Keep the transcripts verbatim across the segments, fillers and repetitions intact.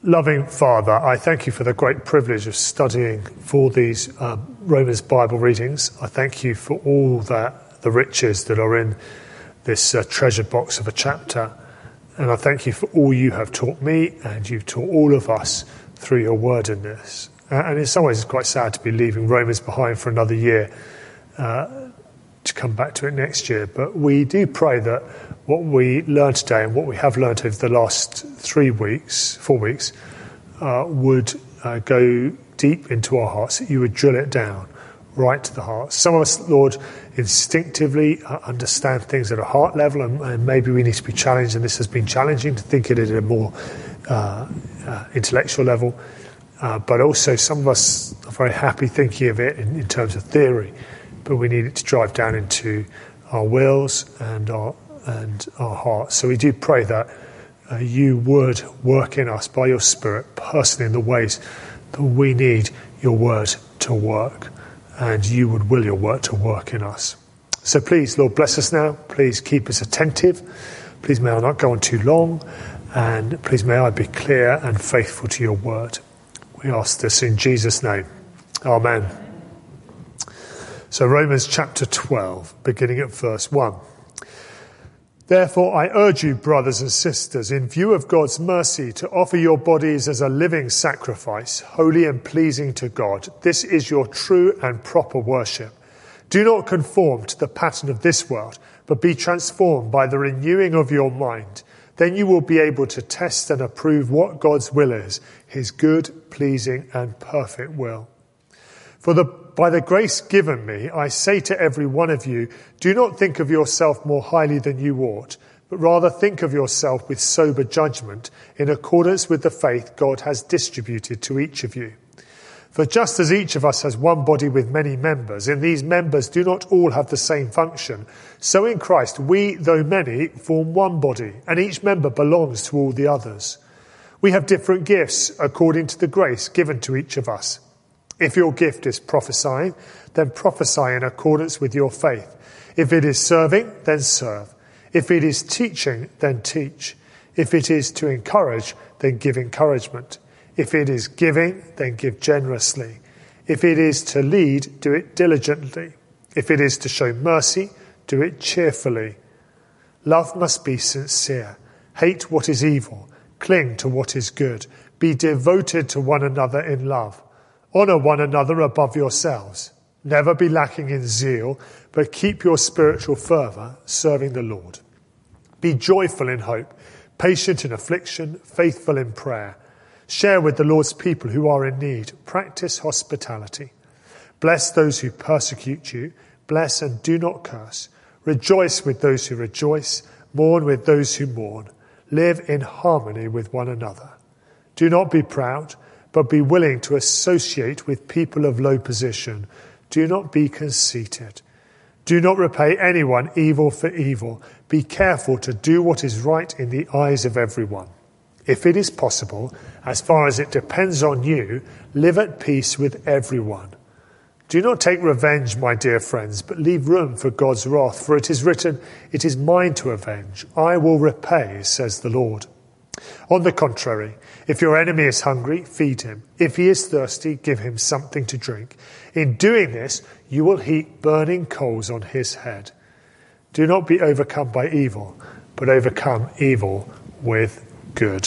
Loving Father, I thank you for the great privilege of studying for these um, Romans Bible readings. I thank you for all that the riches that are in this uh, treasure box of a chapter. And I thank you for all you have taught me and you've taught all of us through your word in this. Uh, and in some ways it's quite sad to be leaving Romans behind for another year, uh, to come back to it next year. But we do pray that what we learned today and what we have learned over the last three weeks, four weeks, uh, would uh, go deep into our hearts, that you would drill it down right to the heart. Some of us, Lord, instinctively uh, understand things at a heart level, and, and maybe we need to be challenged, and this has been challenging to think it at a more uh, uh, intellectual level. Uh, but also some of us are very happy thinking of it in, in terms of theory, but we need it to drive down into our wills and our and our hearts. So we do pray that uh, you would work in us by your Spirit personally in the ways that we need your word to work, and you would will your word to work in us. So please, Lord, bless us now. Please keep us attentive. Please may I not go on too long, and please may I be clear and faithful to your word. We ask this in Jesus' name. Amen. So Romans chapter twelve, beginning at verse one. Therefore I urge you, brothers and sisters, in view of God's mercy, to offer your bodies as a living sacrifice, holy and pleasing to God. This is your true and proper worship. Do not conform to the pattern of this world, but be transformed by the renewing of your mind. Then you will be able to test and approve what God's will is, his good, pleasing and perfect will. For the By the grace given me, I say to every one of you, do not think of yourself more highly than you ought, but rather think of yourself with sober judgment, in accordance with the faith God has distributed to each of you. For just as each of us has one body with many members, and these members do not all have the same function, so in Christ we, though many, form one body, and each member belongs to all the others. We have different gifts according to the grace given to each of us. If your gift is prophesying, then prophesy in accordance with your faith. If it is serving, then serve. If it is teaching, then teach. If it is to encourage, then give encouragement. If it is giving, then give generously. If it is to lead, do it diligently. If it is to show mercy, do it cheerfully. Love must be sincere. Hate what is evil. Cling to what is good. Be devoted to one another in love. Honour one another above yourselves. Never be lacking in zeal, but keep your spiritual fervour, serving the Lord. Be joyful in hope, patient in affliction, faithful in prayer. Share with the Lord's people who are in need. Practice hospitality. Bless those who persecute you. Bless and do not curse. Rejoice with those who rejoice. Mourn with those who mourn. Live in harmony with one another. Do not be proud, but be willing to associate with people of low position. Do not be conceited. Do not repay anyone evil for evil. Be careful to do what is right in the eyes of everyone. If it is possible, as far as it depends on you, live at peace with everyone. Do not take revenge, my dear friends, but leave room for God's wrath, for it is written, "It is mine to avenge. I will repay," says the Lord. On the contrary, if your enemy is hungry, feed him. If he is thirsty, give him something to drink. In doing this, you will heap burning coals on his head. Do not be overcome by evil, but overcome evil with good.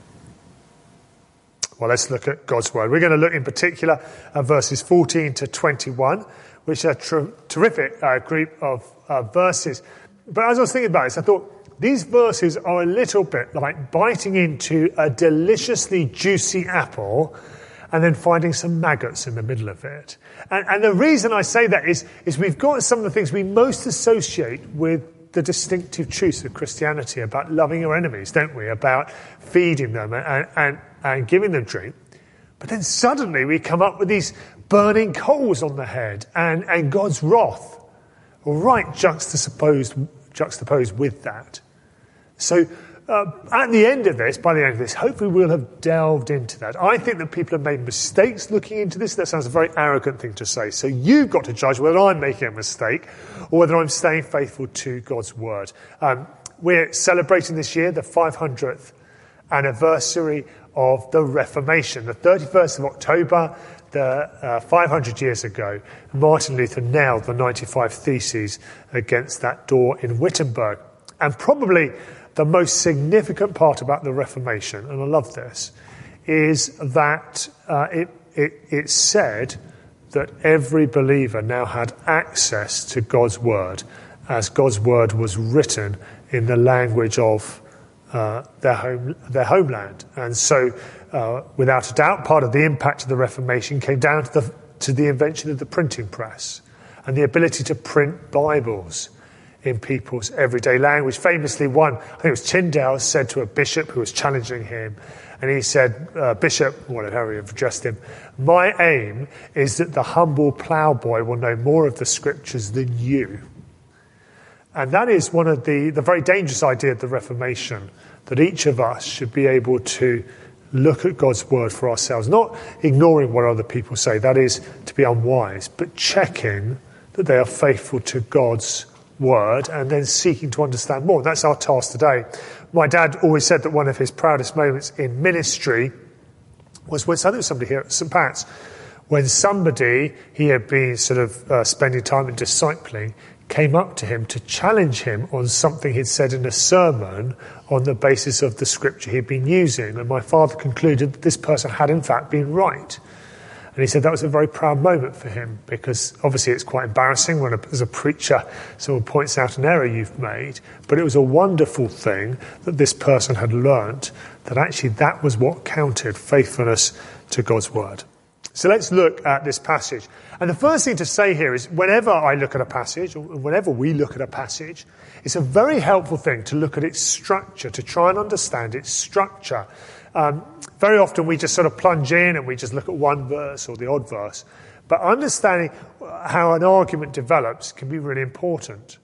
Well, let's look at God's word. We're going to look in particular at verses fourteen to twenty-one, which are a ter- terrific uh, group of uh, verses. But as I was thinking about this, I thought, these verses are a little bit like biting into a deliciously juicy apple and then finding some maggots in the middle of it. And, and the reason I say that is, is we've got some of the things we most associate with the distinctive truths of Christianity about loving your enemies, don't we? About feeding them and, and, and giving them drink. But then suddenly we come up with these burning coals on the head and, and God's wrath, right juxtaposed, juxtaposed with that. So uh, at the end of this, by the end of this, hopefully we'll have delved into that. I think that people have made mistakes looking into this. That sounds a very arrogant thing to say. So you've got to judge whether I'm making a mistake or whether I'm staying faithful to God's word. Um, we're celebrating this year the five hundredth anniversary of the Reformation. The thirty-first of October, the, uh, five hundred years ago, Martin Luther nailed the ninety-five Theses against that door in Wittenberg. And probably the most significant part about the Reformation, and I love this, is that uh, it, it, it said that every believer now had access to God's Word, as God's Word was written in the language of uh, their home, their homeland. And so, uh, without a doubt, part of the impact of the Reformation came down to the, to the invention of the printing press and the ability to print Bibles in people's everyday language. Famously, one, I think it was Tyndale, said to a bishop who was challenging him, and he said, uh, Bishop, whatever he addressed him, my aim is that the humble ploughboy will know more of the scriptures than you. And that is one of the, the very dangerous idea of the Reformation, that each of us should be able to look at God's word for ourselves, not ignoring what other people say, that is to be unwise, but checking that they are faithful to God's word and then seeking to understand more. That's our task today. My dad always said that one of his proudest moments in ministry was when, I think it was somebody here at Saint Pat's, when somebody he had been sort of uh, spending time in discipling came up to him to challenge him on something he'd said in a sermon on the basis of the scripture he'd been using. And my father concluded that this person had in fact been right. And he said that was a very proud moment for him, because obviously it's quite embarrassing when a, as a preacher someone points out an error you've made, but it was a wonderful thing that this person had learnt that actually that was what counted, faithfulness to God's word. So let's look at this passage. And the first thing to say here is whenever I look at a passage, or whenever we look at a passage, it's a very helpful thing to look at its structure, to try and understand its structure. Um, very often we just sort of plunge in and we just look at one verse or the odd verse. But understanding how an argument develops can be really important.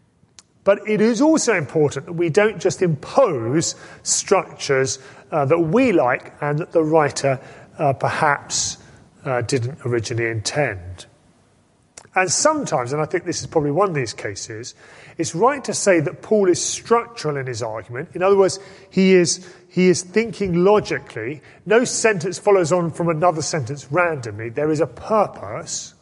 But it is also important that we don't just impose structures uh, that we like and that the writer uh, perhaps uh, didn't originally intend. And sometimes, and I think this is probably one of these cases, it's right to say that Paul is structural in his argument. In other words, he is he is thinking logically. No sentence follows on from another sentence randomly. There is a purpose.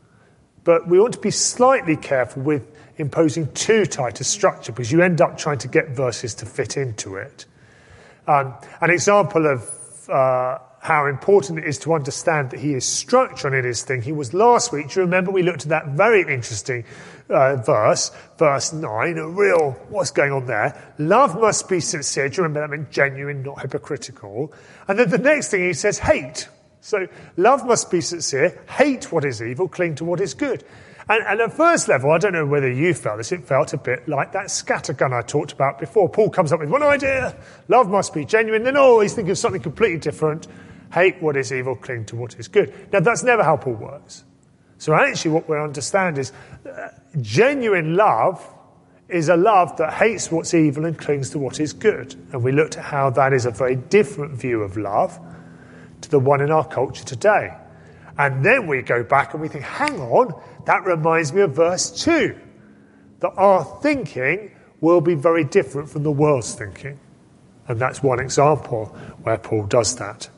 But we want to be slightly careful with imposing too tight a structure, because you end up trying to get verses to fit into it. Um, an example of uh, how important it is to understand that he is structural in his thinking was last week. Do you remember we looked at that very interesting uh, verse, verse nine, a real, what's going on there? Love must be sincere. Do you remember that meant genuine, not hypocritical? And then the next thing he says, hate. So love must be sincere, hate what is evil, cling to what is good. And, and at first level, I don't know whether you felt this, it felt a bit like that scattergun I talked about before. Paul comes up with one idea, love must be genuine, then oh, he's thinking of something completely different. Hate what is evil, cling to what is good. Now, that's never how Paul works. So actually what we understand is uh, genuine love is a love that hates what's evil and clings to what is good. And we looked at how that is a very different view of love to the one in our culture today. And then we go back and we think, hang on, that reminds me of verse two, that our thinking will be very different from the world's thinking. And that's one example where Paul does that.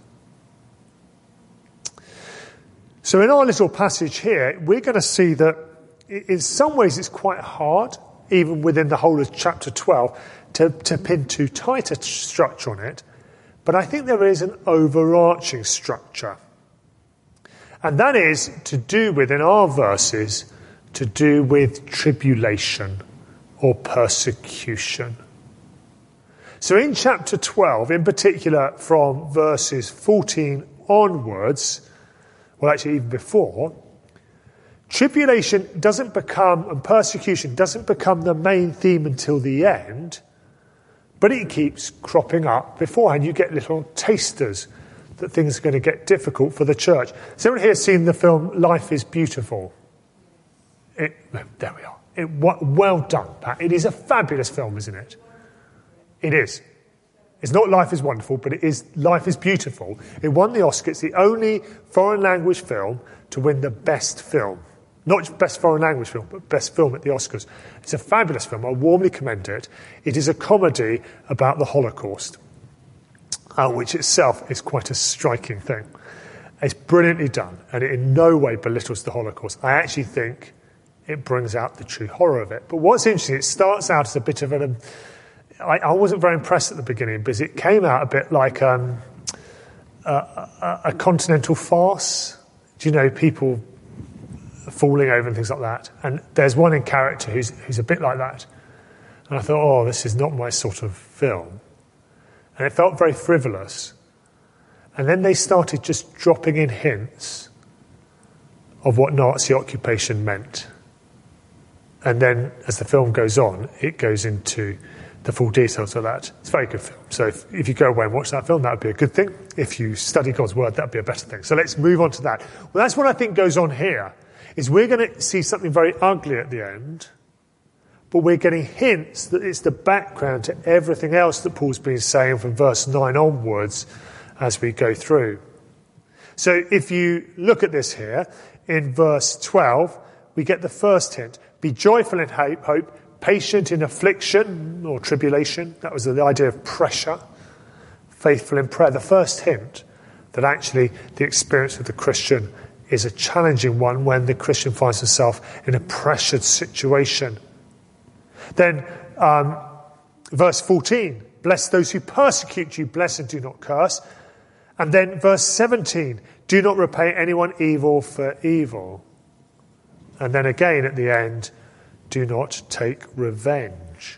So in our little passage here, we're going to see that in some ways it's quite hard, even within the whole of chapter twelve, to, to pin too tight a structure on it. But I think there is an overarching structure. And that is to do with, in our verses, to do with tribulation or persecution. So in chapter twelve, in particular from verses fourteen onwards, well, actually even before, tribulation doesn't become, and persecution doesn't become the main theme until the end, but it keeps cropping up beforehand. You get little tasters that things are going to get difficult for the church. Has anyone here seen the film Life is Beautiful? It, there we are. It, well done, Pat. It is a fabulous film, isn't it? It is. It's not Life is Wonderful, but it is Life is Beautiful. It won the Oscar. It's the only foreign language film to win the best film. Not just best foreign language film, but best film at the Oscars. It's a fabulous film. I warmly commend it. It is a comedy about the Holocaust. uh, which itself is quite a striking thing. It's brilliantly done, and it in no way belittles the Holocaust. I actually think it brings out the true horror of it. But what's interesting, it starts out as a bit of an... I, I wasn't very impressed at the beginning, because it came out a bit like um, a, a, a continental farce. Do you know, people falling over and things like that? And there's one in character who's, who's a bit like that. And I thought, oh, this is not my sort of film. And it felt very frivolous. And then they started just dropping in hints of what Nazi occupation meant. And then, as the film goes on, it goes into the full details of that. It's a very good film. So if, if you go away and watch that film, that would be a good thing. If you study God's word, that would be a better thing. So let's move on to that. Well, that's what I think goes on here, is we're going to see something very ugly at the end, but we're getting hints that it's the background to everything else that Paul's been saying from verse nine onwards as we go through. So if you look at this here, in verse twelve, we get the first hint. Be joyful in hope, patient in affliction or tribulation. That was the idea of pressure. Faithful in prayer. The first hint that actually the experience of the Christian is a challenging one when the Christian finds himself in a pressured situation. Then um, verse fourteen, bless those who persecute you, bless and do not curse. And then verse seventeen, do not repay anyone evil for evil. And then again at the end, do not take revenge.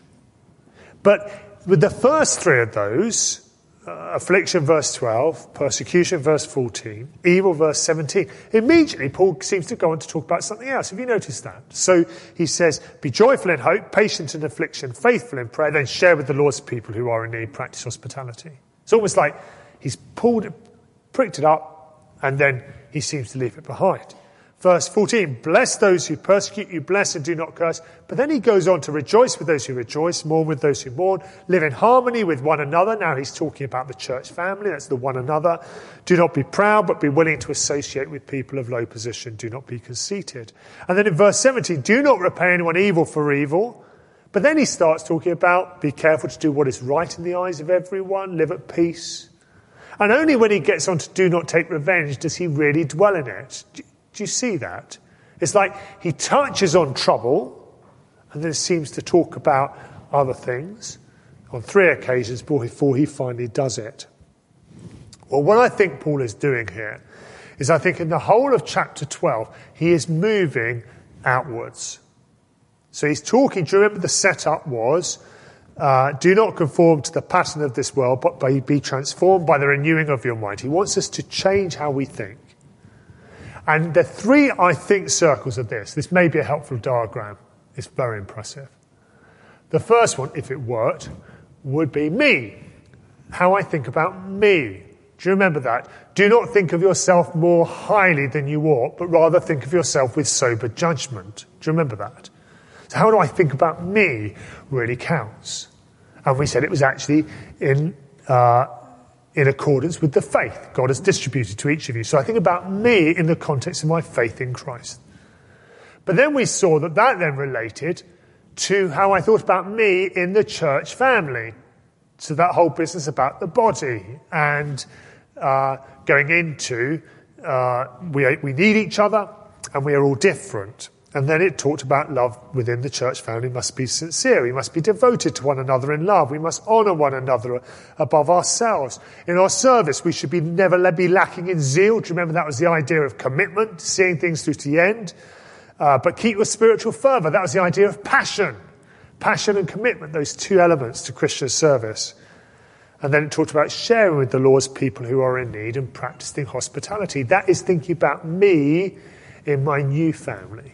But with the first three of those, uh, affliction verse twelve, persecution verse fourteen, evil verse seventeen, immediately Paul seems to go on to talk about something else. Have you noticed that? So he says, be joyful in hope, patient in affliction, faithful in prayer, then share with the Lord's people who are in need, practice hospitality. It's almost like he's pulled it, pricked it up, and then he seems to leave it behind. Verse fourteen, bless those who persecute you, bless and do not curse. But then he goes on to rejoice with those who rejoice, mourn with those who mourn, live in harmony with one another. Now he's talking about the church family, that's the one another. Do not be proud, but be willing to associate with people of low position. Do not be conceited. And then in verse seventeen, do not repay anyone evil for evil. But then he starts talking about be careful to do what is right in the eyes of everyone, live at peace. And only when he gets on to do not take revenge does he really dwell in it. Do you see that? It's like he touches on trouble and then seems to talk about other things on three occasions before he finally does it. Well, what I think Paul is doing here is I think in the whole of chapter twelve, he is moving outwards. So he's talking, do you remember the setup was, uh, do not conform to the pattern of this world, but be transformed by the renewing of your mind. He wants us to change how we think. And the three, I think, circles of this. This may be a helpful diagram. It's very impressive. The first one, if it worked, would be me. How I think about me. Do you remember that? Do not think of yourself more highly than you ought, but rather think of yourself with sober judgment. Do you remember that? So how do I think about me really counts. And we said it was actually in... Uh, in accordance with the faith God has distributed to each of you. So I think about me in the context of my faith in Christ. But then we saw that that then related to how I thought about me in the church family. So that whole business about the body and uh, going into uh, we we need each other and we are all different. And then it talked about love within the church family must be sincere. We must be devoted to one another in love. We must honour one another above ourselves. In our service, we should be never be lacking in zeal. Do you remember that was the idea of commitment, seeing things through to the end? Uh, but keep your spiritual fervour. That was the idea of passion. Passion and commitment, those two elements to Christian service. And then it talked about sharing with the Lord's people who are in need and practising hospitality. That is thinking about me in my new family.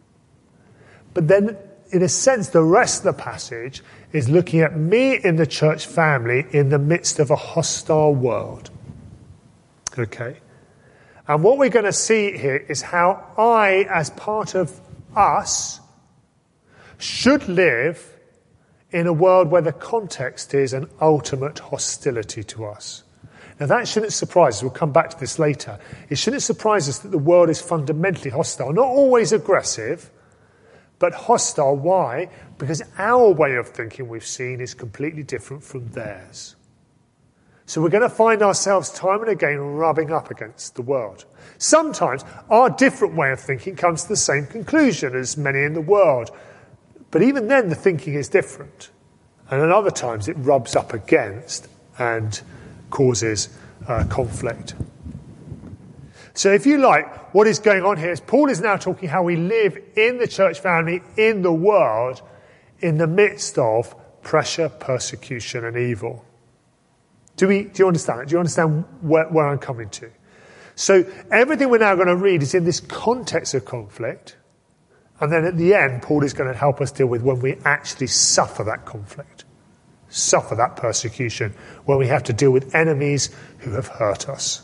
But then, in a sense, the rest of the passage is looking at me in the church family in the midst of a hostile world. Okay? And what we're going to see here is how I, as part of us, should live in a world where the context is an ultimate hostility to us. Now that shouldn't surprise us. We'll come back to this later. It shouldn't surprise us that the world is fundamentally hostile. Not always aggressive, but hostile. Why? Because our way of thinking, we've seen, is completely different from theirs. So we're going to find ourselves time and again rubbing up against the world. Sometimes our different way of thinking comes to the same conclusion as many in the world. But even then the thinking is different. And at other times it rubs up against and causes uh, conflict. So if you like, what is going on here is Paul is now talking how we live in the church family, in the world, in the midst of pressure, persecution and evil. Do we? Do you understand that? Do you understand where, where I'm coming to? So everything we're now going to read is in this context of conflict. And then at the end, Paul is going to help us deal with when we actually suffer that conflict, suffer that persecution, when we have to deal with enemies who have hurt us.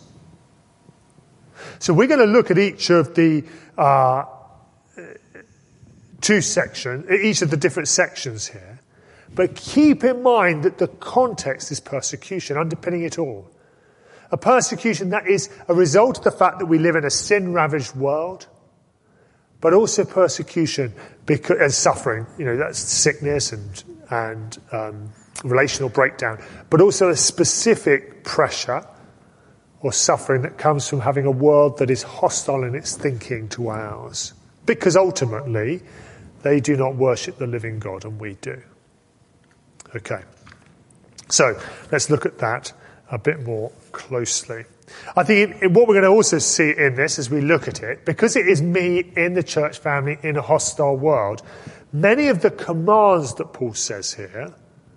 So we're going to look at each of the uh, two sections, each of the different sections here. But keep in mind that the context is persecution, underpinning it all. A persecution that is a result of the fact that we live in a sin-ravaged world, but also persecution because, and suffering, you know, that's sickness and, and um, relational breakdown, but also a specific pressure or suffering that comes from having a world that is hostile in its thinking to ours. Because ultimately, they do not worship the living God and we do. Okay, so let's look at that a bit more closely. I think what we're going to also see in this as we look at it, because it is me in the church family in a hostile world, many of the commands that Paul says here,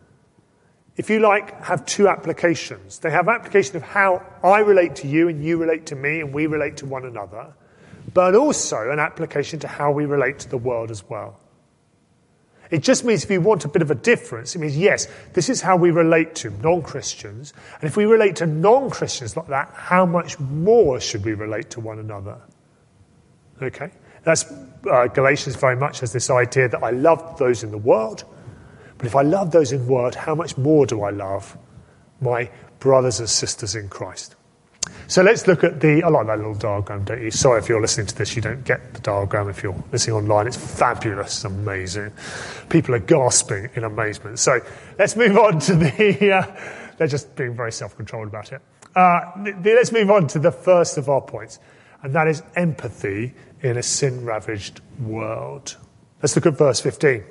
if you like, have two applications. They have application of how I relate to you and you relate to me and we relate to one another, but also an application to how we relate to the world as well. It just means if you want a bit of a difference, it means, yes, this is how we relate to non-Christians. And if we relate to non-Christians like that, how much more should we relate to one another? Okay? That's uh, Galatians very much has this idea that I love those in the world. But if I love those in the world, how much more do I love my brothers and sisters in Christ? So let's look at the, I like that little diagram, don't you? Sorry if you're listening to this, you don't get the diagram if you're listening online. It's fabulous, amazing. People are gasping in amazement. So let's move on to the, uh, they're just being very self-controlled about it. Uh, the, let's move on to the first of our points, and that is empathy in a sin-ravaged world. Let's look at verse fifteen.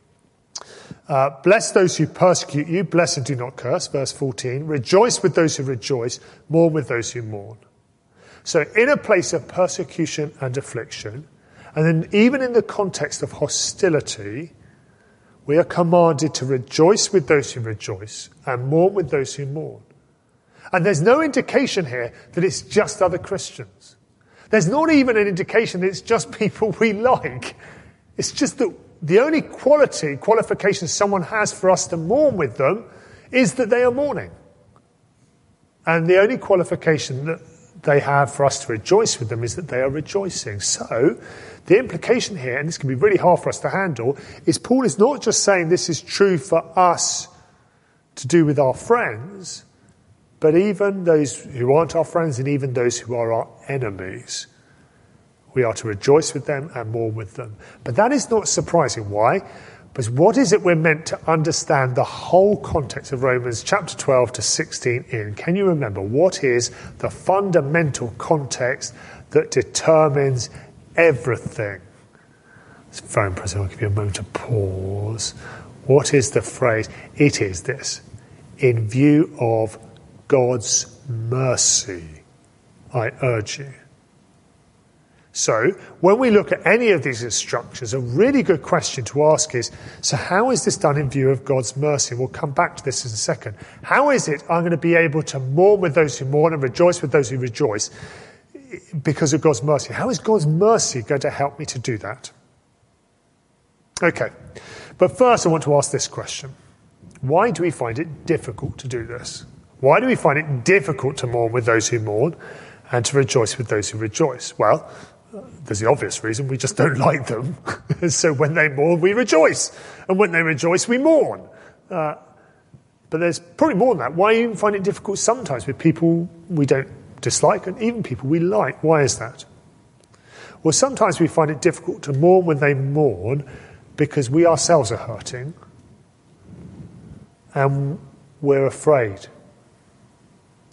Uh, bless those who persecute you, bless and do not curse, verse fourteen. Rejoice with those who rejoice, mourn with those who mourn. So in a place of persecution and affliction, and then even in the context of hostility, we are commanded to rejoice with those who rejoice and mourn with those who mourn. And there's no indication here that it's just other Christians. There's not even an indication that it's just people we like. It's just that the only quality, qualification someone has for us to mourn with them is that they are mourning. And the only qualification that they have for us to rejoice with them is that they are rejoicing. So, the implication here, and this can be really hard for us to handle, is Paul is not just saying this is true for us to do with our friends, but even those who aren't our friends and even those who are our enemies. We are to rejoice with them and mourn with them. But that is not surprising. Why? Because what is it we're meant to understand the whole context of Romans chapter twelve to sixteen in? Can you remember what is the fundamental context that determines everything? It's very impressive. I'll give you a moment to pause. What is the phrase? It is this. In view of God's mercy, I urge you. So, when we look at any of these instructions, a really good question to ask is, so how is this done in view of God's mercy? We'll come back to this in a second. How is it I'm going to be able to mourn with those who mourn and rejoice with those who rejoice because of God's mercy? How is God's mercy going to help me to do that? Okay, but first I want to ask this question. Why do we find it difficult to do this? Why do we find it difficult to mourn with those who mourn and to rejoice with those who rejoice? Well, there's the obvious reason, we just don't like them. So when they mourn, we rejoice. And when they rejoice, we mourn. Uh, but there's probably more than that. Why even find it difficult sometimes with people we don't dislike and even people we like? Why is that? Well, sometimes we find it difficult to mourn when they mourn because we ourselves are hurting and we're afraid.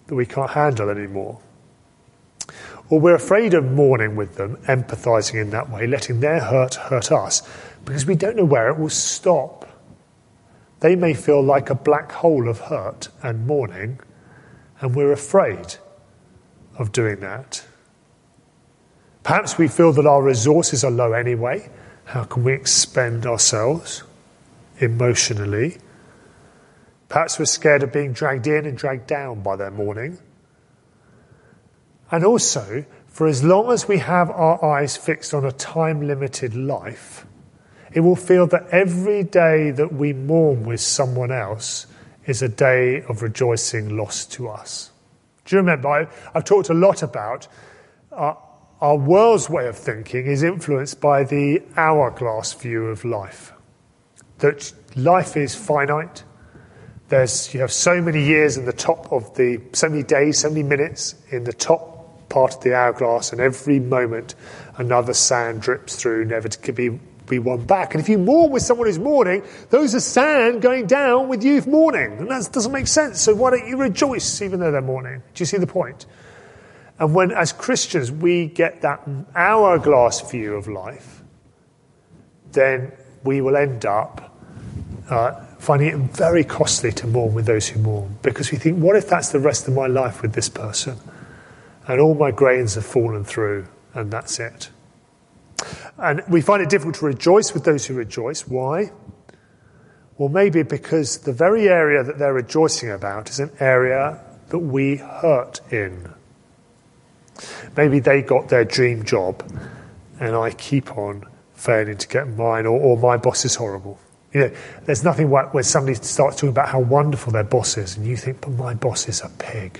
that we can't handle anymore. Or we're afraid of mourning with them, empathising in that way, letting their hurt hurt us, because we don't know where it will stop. They may feel like a black hole of hurt and mourning, and we're afraid of doing that. Perhaps we feel that our resources are low anyway. How can we expend ourselves emotionally? Perhaps we're scared of being dragged in and dragged down by their mourning. And also, for as long as we have our eyes fixed on a time-limited life, it will feel that every day that we mourn with someone else is a day of rejoicing lost to us. Do you remember, I, I've talked a lot about our, our world's way of thinking is influenced by the hourglass view of life. That life is finite. There's, you have so many years in the top of the, so many days, so many minutes in the top part of the hourglass, and every moment another sand drips through, never to be, be won back. And if you mourn with someone who's mourning, those are sand going down with you mourning. And that doesn't make sense. So why don't you rejoice even though they're mourning? Do you see the point? And when, as Christians, we get that hourglass view of life, then we will end up uh, finding it very costly to mourn with those who mourn. Because we think, what if that's the rest of my life with this person? And all my grains have fallen through, and that's it. And we find it difficult to rejoice with those who rejoice. Why? Well, maybe because the very area that they're rejoicing about is an area that we hurt in. Maybe they got their dream job, and I keep on failing to get mine, or, or my boss is horrible. You know, there's nothing like when somebody starts talking about how wonderful their boss is, and you think, but my boss is a pig.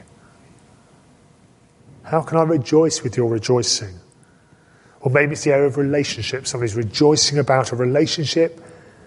How can I rejoice with your rejoicing? Or maybe it's the area of relationship. Somebody's rejoicing about a relationship,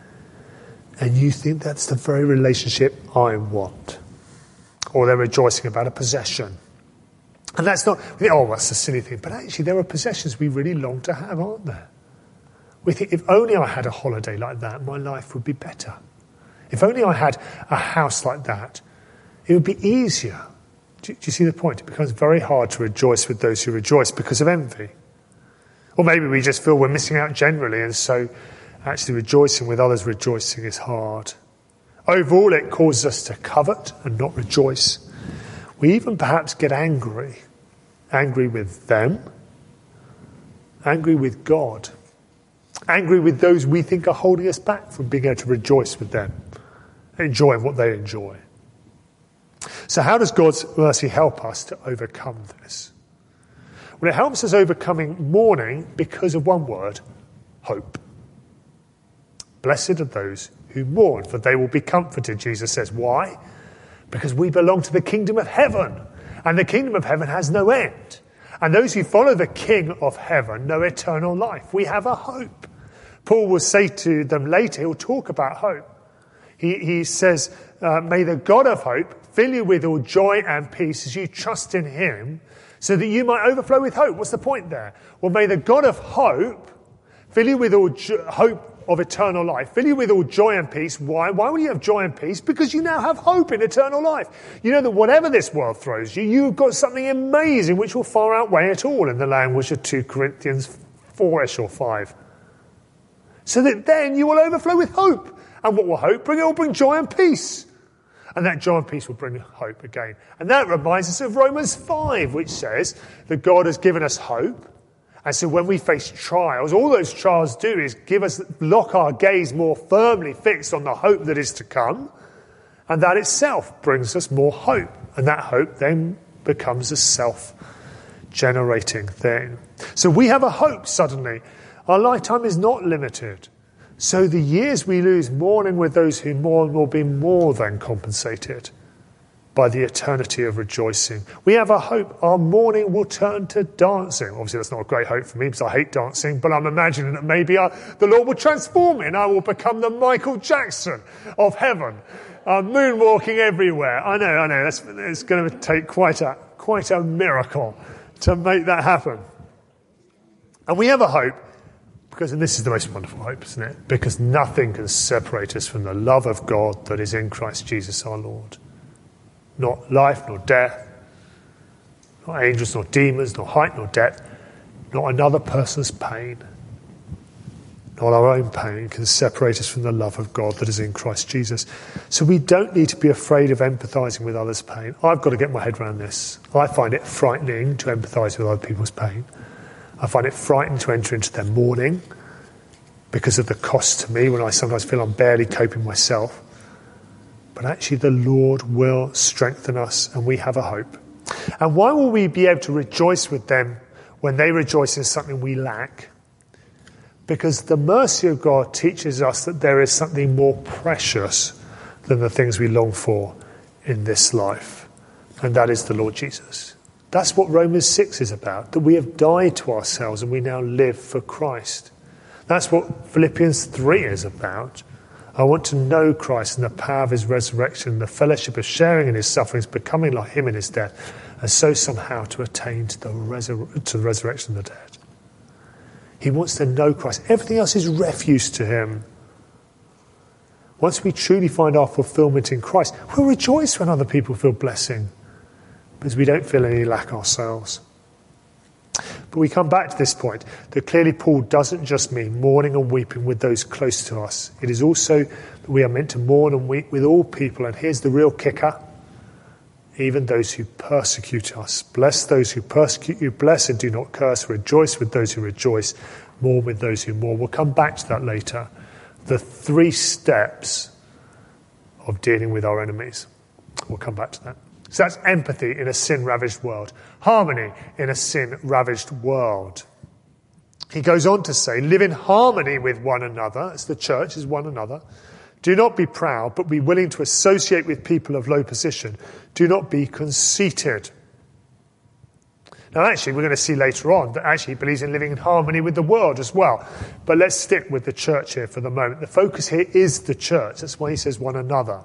and you think that's the very relationship I want. Or they're rejoicing about a possession. And that's not, we think, oh, that's a silly thing. But actually, there are possessions we really long to have, aren't there? We think, if only I had a holiday like that, my life would be better. If only I had a house like that, it would be easier. Do, do you see the point? It becomes very hard to rejoice with those who rejoice because of envy. Or maybe we just feel we're missing out generally, and so actually rejoicing with others rejoicing is hard. Overall, it causes us to covet and not rejoice. We even perhaps get angry. Angry with them. Angry with God. Angry with those we think are holding us back from being able to rejoice with them. Enjoying what they enjoy. So how does God's mercy help us to overcome this? Well, it helps us overcoming mourning because of one word, hope. Blessed are those who mourn, for they will be comforted, Jesus says. Why? Because we belong to the kingdom of heaven, and the kingdom of heaven has no end. And those who follow the King of heaven know eternal life. We have a hope. Paul will say to them later, he'll talk about hope. He, he says, uh, may the God of hope fill you with all joy and peace as you trust in him, so that you might overflow with hope. What's the point there? Well, may the God of hope fill you with all jo- hope of eternal life. Fill you with all joy and peace. Why? Why will you have joy and peace? Because you now have hope in eternal life. You know that whatever this world throws you, you've got something amazing which will far outweigh it all, in the language of two Corinthians four-ish or five. So that then you will overflow with hope. And what will hope bring? It will bring joy and peace. And that joy and peace will bring hope again. And that reminds us of Romans five, which says that God has given us hope. And so when we face trials, all those trials do is give us, lock our gaze more firmly fixed on the hope that is to come. And that itself brings us more hope. And that hope then becomes a self-generating thing. So we have a hope suddenly. Our lifetime is not limited. So the years we lose mourning with those who mourn will be more than compensated by the eternity of rejoicing. We have a hope our mourning will turn to dancing. Obviously, that's not a great hope for me because I hate dancing, but I'm imagining that maybe I, the Lord will transform me and I will become the Michael Jackson of heaven, uh, moonwalking everywhere. I know, I know, that's, it's going to take quite a, quite a miracle to make that happen. And we have a hope because, and this is the most wonderful hope, isn't it? Because nothing can separate us from the love of God that is in Christ Jesus our Lord. Not life, nor death, not angels, nor demons, nor height, nor depth, not another person's pain, not our own pain can separate us from the love of God that is in Christ Jesus. So we don't need to be afraid of empathising with others' pain. I've got to get my head around this. I find it frightening to empathise with other people's pain. I find it frightening to enter into their mourning because of the cost to me when I sometimes feel I'm barely coping myself. But actually the Lord will strengthen us and we have a hope. And why will we be able to rejoice with them when they rejoice in something we lack? Because the mercy of God teaches us that there is something more precious than the things we long for in this life. And that is the Lord Jesus. That's what Romans six is about, that we have died to ourselves and we now live for Christ. That's what Philippians three is about. I want to know Christ and the power of his resurrection, the fellowship of sharing in his sufferings, becoming like him in his death, and so somehow to attain to the, resur- to the resurrection of the dead. He wants to know Christ. Everything else is refuse to him. Once we truly find our fulfillment in Christ, we'll rejoice when other people feel blessing, because we don't feel any lack ourselves. But we come back to this point, that clearly Paul doesn't just mean mourning and weeping with those close to us. It is also that we are meant to mourn and weep with all people. And here's the real kicker: even those who persecute us. Bless those who persecute you. Bless and do not curse. Rejoice with those who rejoice. Mourn with those who mourn. We'll come back to that later. The three steps of dealing with our enemies. We'll come back to that. So that's empathy in a sin-ravaged world. Harmony in a sin-ravaged world. He goes on to say, live in harmony with one another, as the church is one another. Do not be proud, but be willing to associate with people of low position. Do not be conceited. Now, actually, we're going to see later on that actually he believes in living in harmony with the world as well. But let's stick with the church here for the moment. The focus here is the church. That's why he says one another.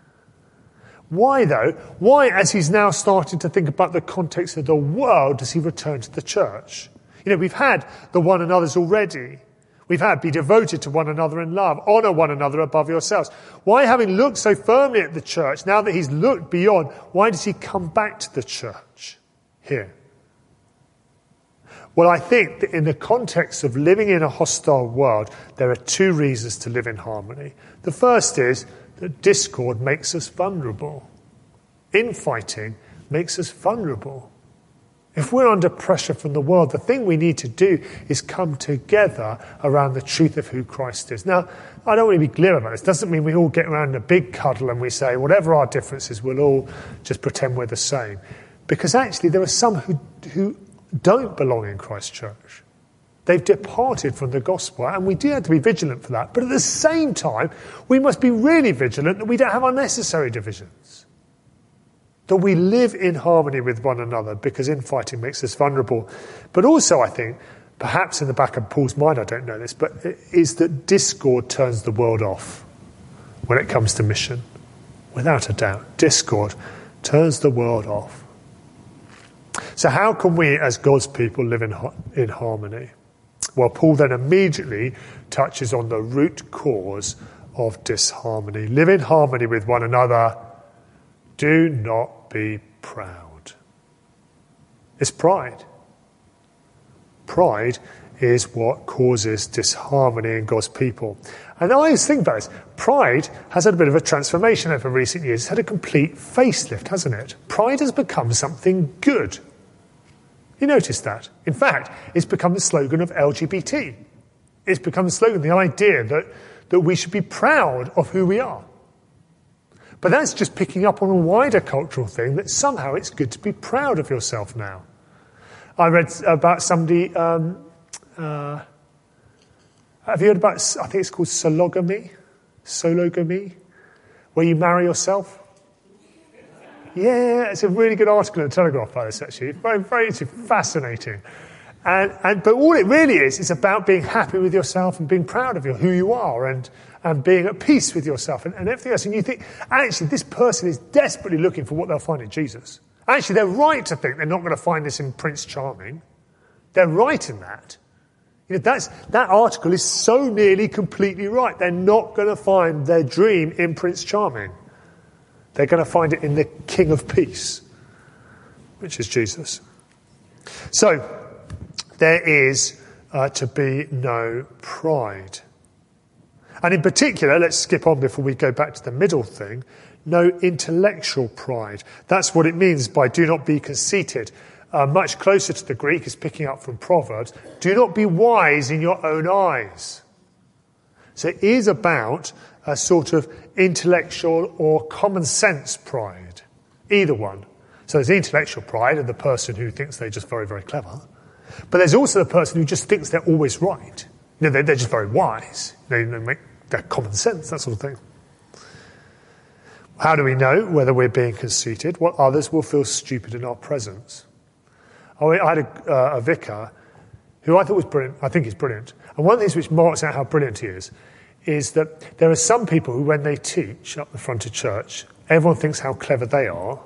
Why, though? Why, as he's now starting to think about the context of the world, does he return to the church? You know, we've had the one another's already. We've had be devoted to one another in love, honour one another above yourselves. Why, having looked so firmly at the church, now that he's looked beyond, why does he come back to the church here? Well, I think that in the context of living in a hostile world, there are two reasons to live in harmony. The first is that discord makes us vulnerable. Infighting makes us vulnerable. If we're under pressure from the world, the thing we need to do is come together around the truth of who Christ is. Now, I don't want to be clear about this. It doesn't mean we all get around in a big cuddle and we say, whatever our differences, we'll all just pretend we're the same. Because actually there are some who, who don't belong in Christ's church. They've departed from the gospel, and we do have to be vigilant for that. But at the same time, we must be really vigilant that we don't have unnecessary divisions. That we live in harmony with one another, because infighting makes us vulnerable. But also, I think, perhaps in the back of Paul's mind, I don't know this, but it is that discord turns the world off when it comes to mission. Without a doubt, discord turns the world off. So how can we, as God's people, live in, in harmony? Well, Paul then immediately touches on the root cause of disharmony. Live in harmony with one another. Do not be proud. It's pride. Pride is what causes disharmony in God's people. And I always think about this. Pride has had a bit of a transformation over recent years. It's had a complete facelift, hasn't it? Pride has become something good. You notice that? In fact, it's become the slogan of L G B T. It's become the slogan, the idea that, that we should be proud of who we are. But that's just picking up on a wider cultural thing that somehow it's good to be proud of yourself now. I read about somebody, um, uh, have you heard about, I think it's called sologamy? Sologamy? Where you marry yourself? Yeah, it's a really good article in the Telegraph about this, actually. Very, very it's fascinating. And, and but all it really is, is about being happy with yourself and being proud of your, who you are and, and being at peace with yourself and, and everything else. And you think, actually, this person is desperately looking for what they'll find in Jesus. Actually, they're right to think they're not going to find this in Prince Charming. They're right in that. You know, that's, that article is so nearly completely right. They're not going to find their dream in Prince Charming. They're going to find it in the King of Peace, which is Jesus. So, there is uh, to be no pride. And in particular, let's skip on before we go back to the middle thing, no intellectual pride. That's what it means by do not be conceited. Uh, much closer to the Greek is picking up from Proverbs. Do not be wise in your own eyes. So it is about a sort of intellectual or common sense pride. Either one. So there's the intellectual pride of the person who thinks they're just very, very clever. But there's also the person who just thinks they're always right. You know, they're, they're just very wise. They, they make their common sense, that sort of thing. How do we know whether we're being conceited? Well, others will feel stupid in our presence. I had a, uh, a vicar who I thought was brilliant. I think he's brilliant. And one of the things which marks out how brilliant he is, is that there are some people who, when they teach up the front of church, everyone thinks how clever they are.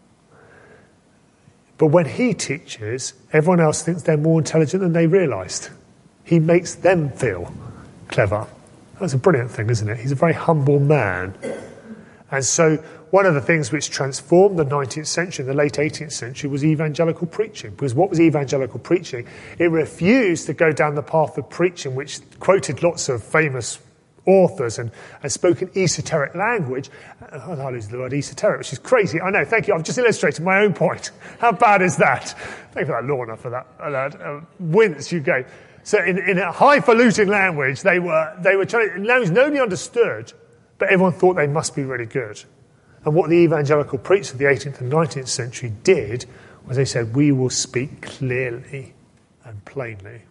But when he teaches, everyone else thinks they're more intelligent than they realised. He makes them feel clever. That's a brilliant thing, isn't it? He's a very humble man. And so one of the things which transformed the nineteenth century and the late eighteenth century was evangelical preaching. Because what was evangelical preaching? It refused to go down the path of preaching which quoted lots of famous authors and, and spoke in esoteric language. I lose the word esoteric, which is crazy. I know, thank you. I've just illustrated my own point. How bad is that? Thank you for that, Lorna, for that. that uh, wince you gave. So in, in a highfalutin language, they were, they were trying to, language nobody understood, but everyone thought they must be really good. And what the evangelical preachers of the eighteenth and nineteenth century did was they said, we will speak clearly and plainly.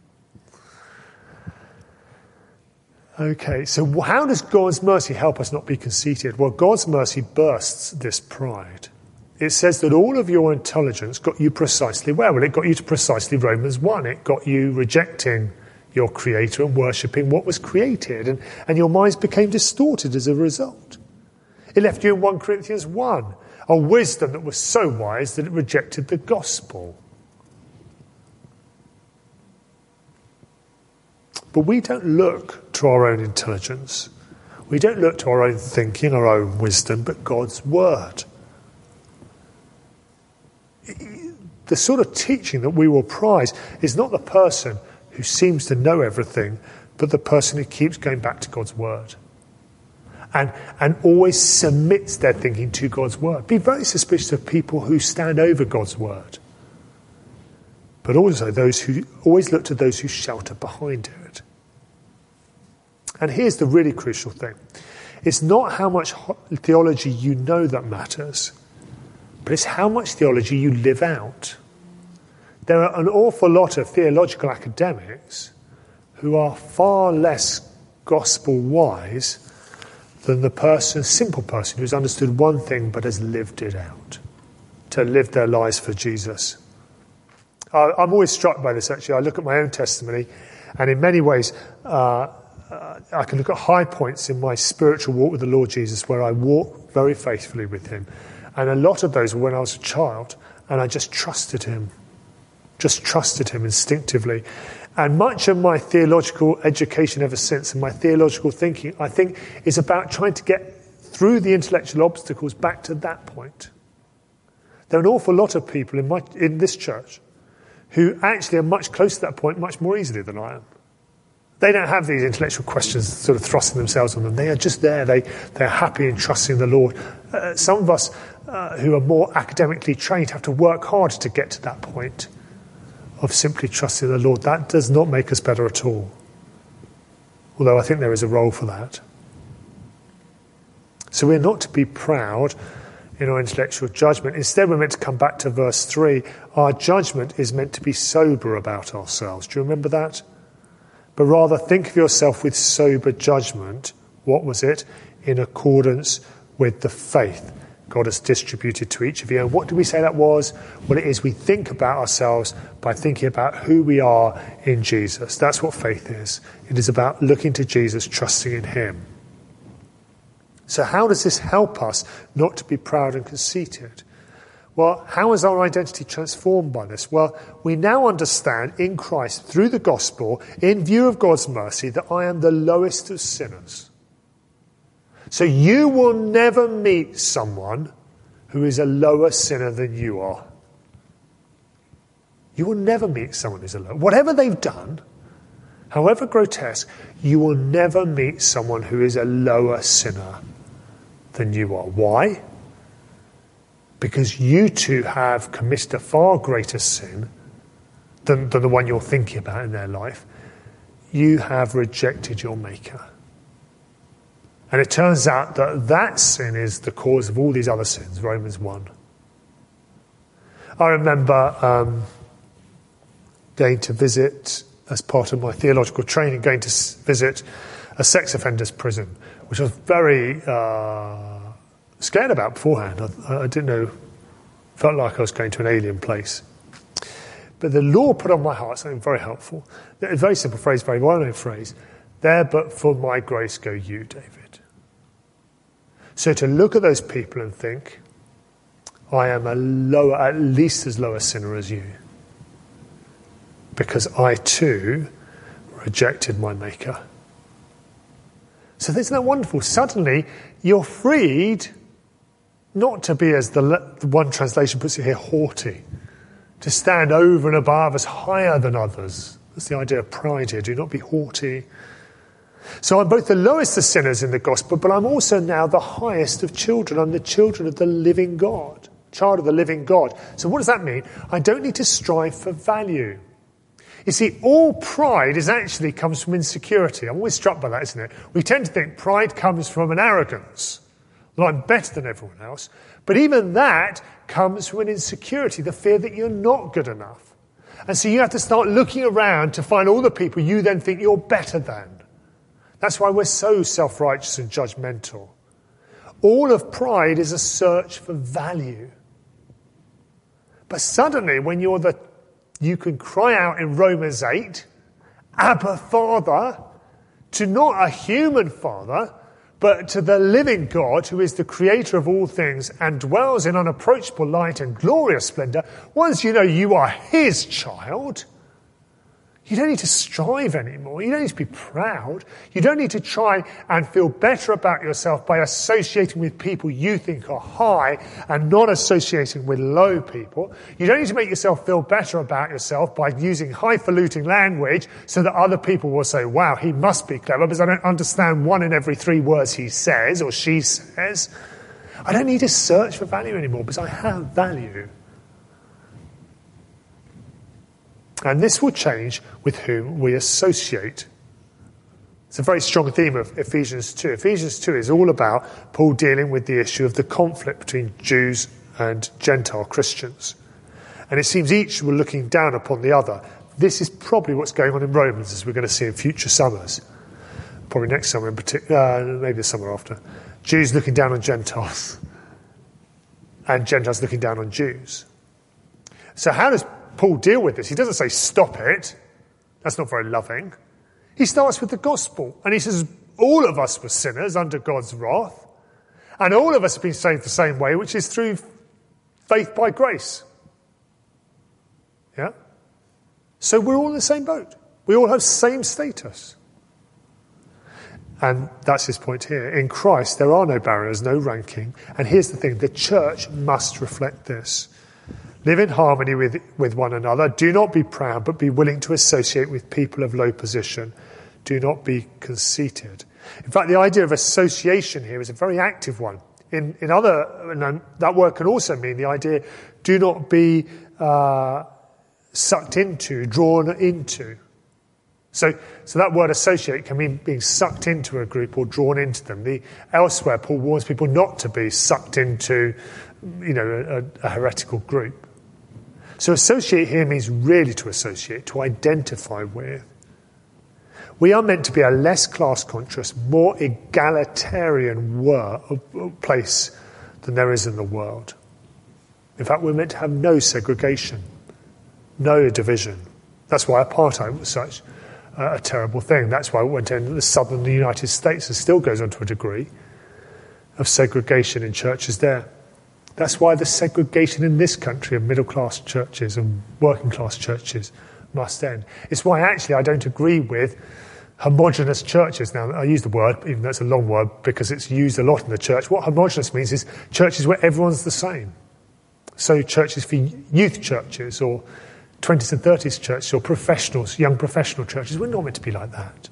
Okay, so how does God's mercy help us not be conceited? Well, God's mercy bursts this pride. It says that all of your intelligence got you precisely where? Well, it got you to precisely Romans one. It got you rejecting your Creator and worshipping what was created, and, and your minds became distorted as a result. It left you in First Corinthians one, a wisdom that was so wise that it rejected the gospel. But we don't look to our own intelligence. We don't look to our own thinking, our own wisdom, but God's word. The sort of teaching that we will prize is not the person who seems to know everything, but the person who keeps going back to God's word. And, and always submits their thinking to God's word. Be very suspicious of people who stand over God's word. But also those who always look to those who shelter behind it. And here's the really crucial thing. It's not how much theology you know that matters, but it's how much theology you live out. There are an awful lot of theological academics who are far less gospel-wise than the person, simple person who's understood one thing but has lived it out, to live their lives for Jesus. I'm always struck by this, actually. I look at my own testimony, and in many ways, uh, uh, I can look at high points in my spiritual walk with the Lord Jesus where I walk very faithfully with him. And a lot of those were when I was a child, and I just trusted him, just trusted him instinctively. And much of my theological education ever since, and my theological thinking, I think, is about trying to get through the intellectual obstacles back to that point. There are an awful lot of people in my in this church who actually are much closer to that point much more easily than I am. They don't have these intellectual questions sort of thrusting themselves on them. They are just there. They, they're happy in trusting the Lord. Uh, some of us uh, who are more academically trained have to work hard to get to that point of simply trusting the Lord. That does not make us better at all. Although I think there is a role for that. So we're not to be proud in our intellectual judgment. Instead, we're meant to come back to verse three. Our judgment is meant to be sober about ourselves. Do you remember that? But rather think of yourself with sober judgment. What was it? In accordance with the faith God has distributed to each of you. And what do we say that was? Well, it is we think about ourselves by thinking about who we are in Jesus. That's what faith is. It is about looking to Jesus, trusting in him. So how does this help us not to be proud and conceited? Well, how is our identity transformed by this? Well, we now understand in Christ, through the gospel, in view of God's mercy, that I am the lowest of sinners. So you will never meet someone who is a lower sinner than you are. You will never meet someone who's a lower. Whatever they've done, however grotesque, you will never meet someone who is a lower sinner than you are. Why? Because you two have committed a far greater sin than, than the one you're thinking about in their life. You have rejected your Maker. And it turns out that that sin is the cause of all these other sins, Romans one. I remember um, going to visit, as part of my theological training, going to s- visit a sex offenders prison, which I was very uh, scared about beforehand. I, I didn't know, felt like I was going to an alien place. But the Lord put on my heart something very helpful. A very simple phrase, very well-known phrase. There but for my grace go you, David. So to look at those people and think, I am a lower, at least as low a sinner as you. Because I too rejected my Maker. So isn't that wonderful? Suddenly you're freed not to be, as the, the one translation puts it here, haughty. To stand over and above as higher than others. That's the idea of pride here. Do not be haughty. So I'm both the lowest of sinners in the gospel, but I'm also now the highest of children. I'm the children of the living God. Child of the living God. So what does that mean? I don't need to strive for value. You see, all pride is actually comes from insecurity. I'm always struck by that, isn't it? We tend to think pride comes from an arrogance. Well, I'm better than everyone else. But even that comes from an insecurity, the fear that you're not good enough. And so you have to start looking around to find all the people you then think you're better than. That's why we're so self-righteous and judgmental. All of pride is a search for value. But suddenly, when you're the, you can cry out in Romans eight, Abba, Father, to not a human father, but to the living God who is the creator of all things and dwells in unapproachable light and glorious splendor. Once you know you are his child, you don't need to strive anymore. You don't need to be proud. You don't need to try and feel better about yourself by associating with people you think are high and not associating with low people. You don't need to make yourself feel better about yourself by using highfalutin language so that other people will say, wow, he must be clever because I don't understand one in every three words he says or she says. I don't need to search for value anymore because I have value. And this will change with whom we associate. It's a very strong theme of Ephesians two. Ephesians two is all about Paul dealing with the issue of the conflict between Jews and Gentile Christians. And it seems each were looking down upon the other. This is probably what's going on in Romans, as we're going to see in future summers. Probably next summer in particular, uh, maybe the summer after. Jews looking down on Gentiles. And Gentiles looking down on Jews. So how does Paul deal with this? He doesn't say stop it. That's not very loving. He starts with the gospel and he says all of us were sinners under God's wrath and all of us have been saved the same way, which is through faith by grace. Yeah? So we're all in the same boat. We all have same status. And that's his point here. In Christ there are no barriers, no ranking. And here's the thing, the church must reflect this. Live in harmony with, with one another. Do not be proud, but be willing to associate with people of low position. Do not be conceited. In fact, the idea of association here is a very active one. In, in other, and that word can also mean the idea, do not be uh, sucked into, drawn into. So, so that word associate can mean being sucked into a group or drawn into them. The, elsewhere, Paul warns people not to be sucked into, you know, a, a heretical group. So associate here means really to associate, to identify with. We are meant to be a less class-conscious, more egalitarian wor- place than there is in the world. In fact, we're meant to have no segregation, no division. That's why apartheid was such a, a terrible thing. That's why it went into the southern United States and still goes on to a degree of segregation in churches there. That's why the segregation in this country of middle-class churches and working-class churches must end. It's why actually I don't agree with homogenous churches. Now, I use the word, even though it's a long word, because it's used a lot in the church. What homogenous means is churches where everyone's the same. So churches for youth churches or twenties and thirties churches or professionals, young professional churches. We're not meant to be like that.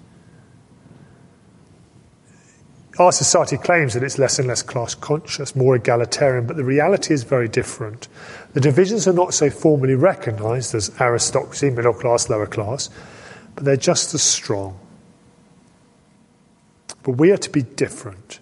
Our society claims that it's less and less class conscious, more egalitarian, but the reality is very different. The divisions are not so formally recognised as aristocracy, middle class, lower class, but they're just as strong. But we are to be different.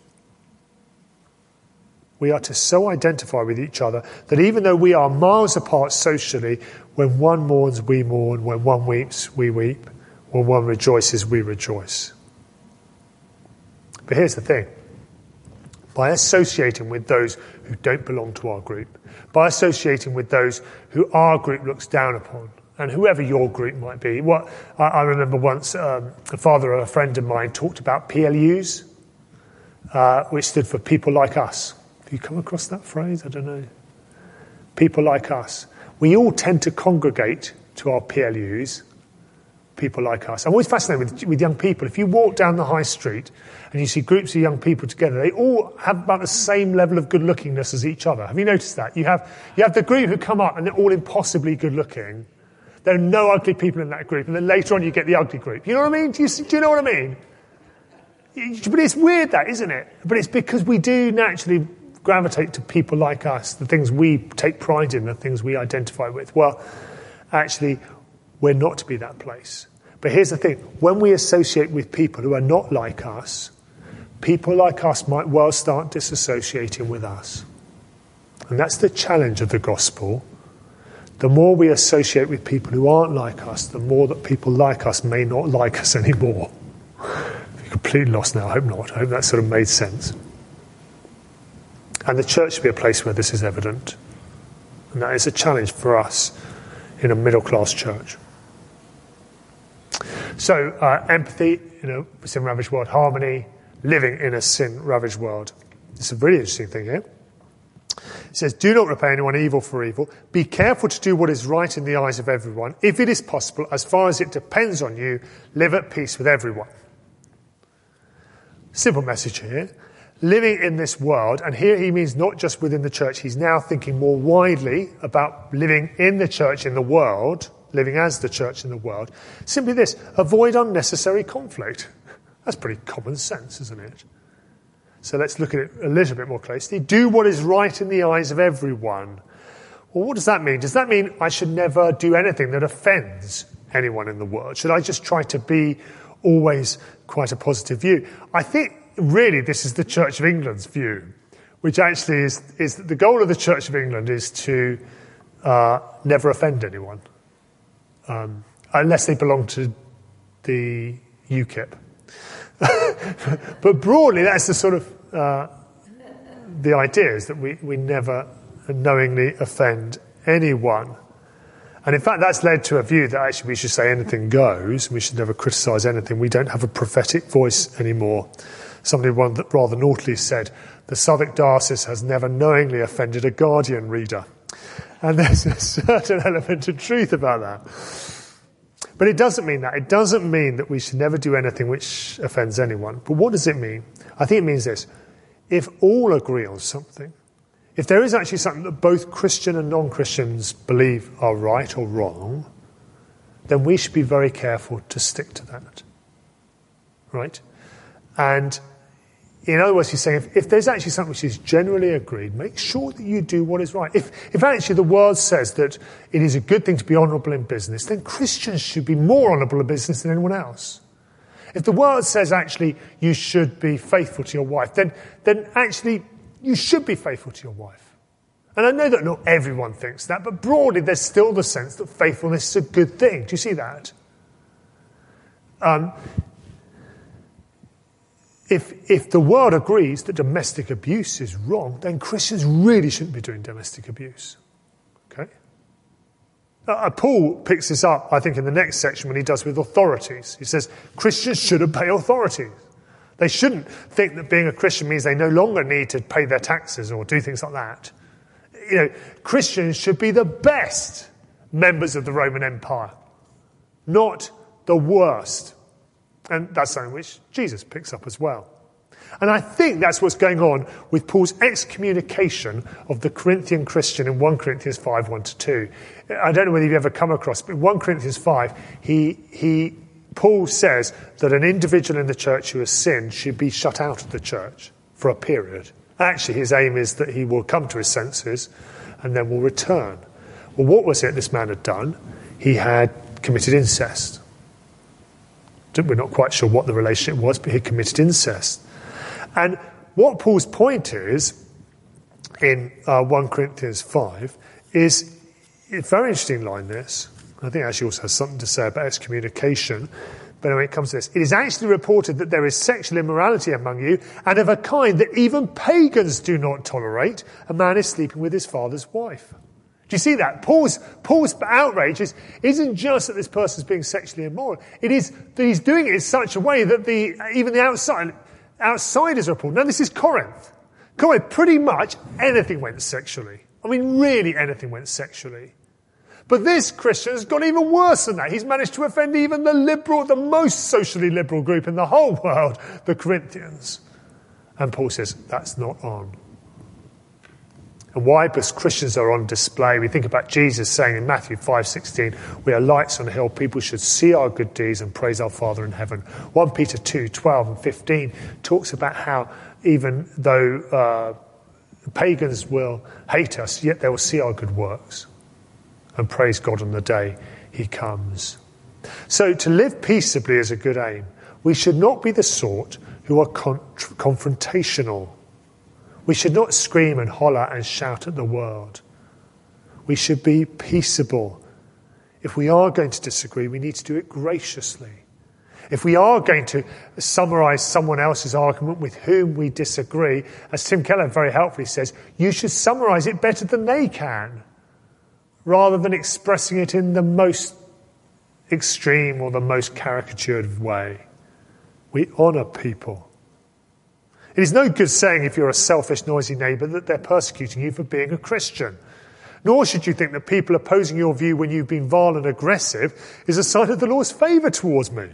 We are to so identify with each other that even though we are miles apart socially, when one mourns, we mourn. When one weeps, we weep. When one rejoices, we rejoice. But here's the thing. By associating with those who don't belong to our group, by associating with those who our group looks down upon, and whoever your group might be. What I, I remember once um, a father of a friend of mine talked about P L Us, uh, which stood for people like us. Have you come across that phrase? I don't know. People like us. We all tend to congregate to our P L Us, people like us. I'm always fascinated with, with young people. If you walk down the high street and you see groups of young people together, they all have about the same level of good-lookingness as each other. Have you noticed that? You have, you have the group who come up and they're all impossibly good-looking. There are no ugly people in that group. And then later on you get the ugly group. You know what I mean? Do you, do you know what I mean? But it's weird that, isn't it? But it's because we do naturally gravitate to people like us, the things we take pride in, the things we identify with. Well, actually, we're not to be that place. But here's the thing. When we associate with people who are not like us, people like us might well start disassociating with us. And that's the challenge of the gospel. The more we associate with people who aren't like us, the more that people like us may not like us anymore. You're completely lost now. I hope not. I hope that sort of made sense. And the church should be a place where this is evident. And that is a challenge for us in a middle-class church. So, uh, empathy in a sin-ravaged world, harmony, living in a sin-ravaged world. It's a really interesting thing here. It says, do not repay anyone evil for evil. Be careful to do what is right in the eyes of everyone. If it is possible, as far as it depends on you, live at peace with everyone. Simple message here. Living in this world, and here he means not just within the church, he's now thinking more widely about living in the church in the world, living as the church in the world. Simply this, avoid unnecessary conflict. That's pretty common sense, isn't it? So let's look at it a little bit more closely. Do what is right in the eyes of everyone. Well, what does that mean? Does that mean I should never do anything that offends anyone in the world? Should I just try to be always quite a positive view? I think really this is the Church of England's view, which actually is, is that the goal of the Church of England is to uh, never offend anyone, um, unless they belong to the UKIP. But broadly, that's the sort of uh, the idea is that we, we never knowingly offend anyone. And in fact, that's led to a view that actually we should say anything goes, and we should never criticise anything. We don't have a prophetic voice anymore. Somebody rather naughtily said, the Southwark Diocese has never knowingly offended a Guardian reader. And there's a certain element of truth about that. But it doesn't mean that. It doesn't mean that we should never do anything which offends anyone. But what does it mean? I think it means this. If all agree on something, if there is actually something that both Christian and non-Christians believe are right or wrong, then we should be very careful to stick to that. Right? And in other words, he's saying, if, if there's actually something which is generally agreed, make sure that you do what is right. If, if actually the world says that it is a good thing to be honourable in business, then Christians should be more honourable in business than anyone else. If the world says actually you should be faithful to your wife, then, then actually you should be faithful to your wife. And I know that not everyone thinks that, but broadly there's still the sense that faithfulness is a good thing. Do you see that? Um, If if the world agrees that domestic abuse is wrong, then Christians really shouldn't be doing domestic abuse. Okay? Uh, Paul picks this up, I think, in the next section when he does with authorities. He says Christians should obey authorities. They shouldn't think that being a Christian means they no longer need to pay their taxes or do things like that. You know, Christians should be the best members of the Roman Empire, not the worst. And that's something which Jesus picks up as well. And I think that's what's going on with Paul's excommunication of the Corinthian Christian in First Corinthians five, one to two. I don't know whether you've ever come across it, but in First Corinthians five, he, he, Paul says that an individual in the church who has sinned should be shut out of the church for a period. Actually, his aim is that he will come to his senses and then will return. Well, what was it this man had done? He had committed incest. We're not quite sure what the relationship was, but he committed incest. And what Paul's point is, in uh, First Corinthians five, is a very interesting line, this. I think actually also has something to say about excommunication. But when it comes to this, it is actually reported that there is sexual immorality among you, and of a kind that even pagans do not tolerate. A man is sleeping with his father's wife. Do you see that? Paul's, Paul's outrage is, isn't just that this person's being sexually immoral. It is that he's doing it in such a way that the even the outside... outsiders are appalled. Now, this is Corinth. Corinth, pretty much anything went sexually. I mean, really anything went sexually. But this Christian has got even worse than that. He's managed to offend even the liberal, the most socially liberal group in the whole world, the Corinthians. And Paul says, that's not on. And why? Because Christians are on display. We think about Jesus saying in Matthew five sixteen, we are lights on a hill. People should see our good deeds and praise our Father in heaven. First Peter two twelve and fifteen talks about how even though uh, pagans will hate us, yet they will see our good works and praise God on the day he comes. So to live peaceably is a good aim. We should not be the sort who are con- confrontational. We should not scream and holler and shout at the world. We should be peaceable. If we are going to disagree, we need to do it graciously. If we are going to summarise someone else's argument with whom we disagree, as Tim Keller very helpfully says, you should summarise it better than they can, rather than expressing it in the most extreme or the most caricatured way. We honour people. It is no good saying if you're a selfish, noisy neighbour that they're persecuting you for being a Christian. Nor should you think that people opposing your view when you've been vile and aggressive is a sign of the Lord's favour towards me.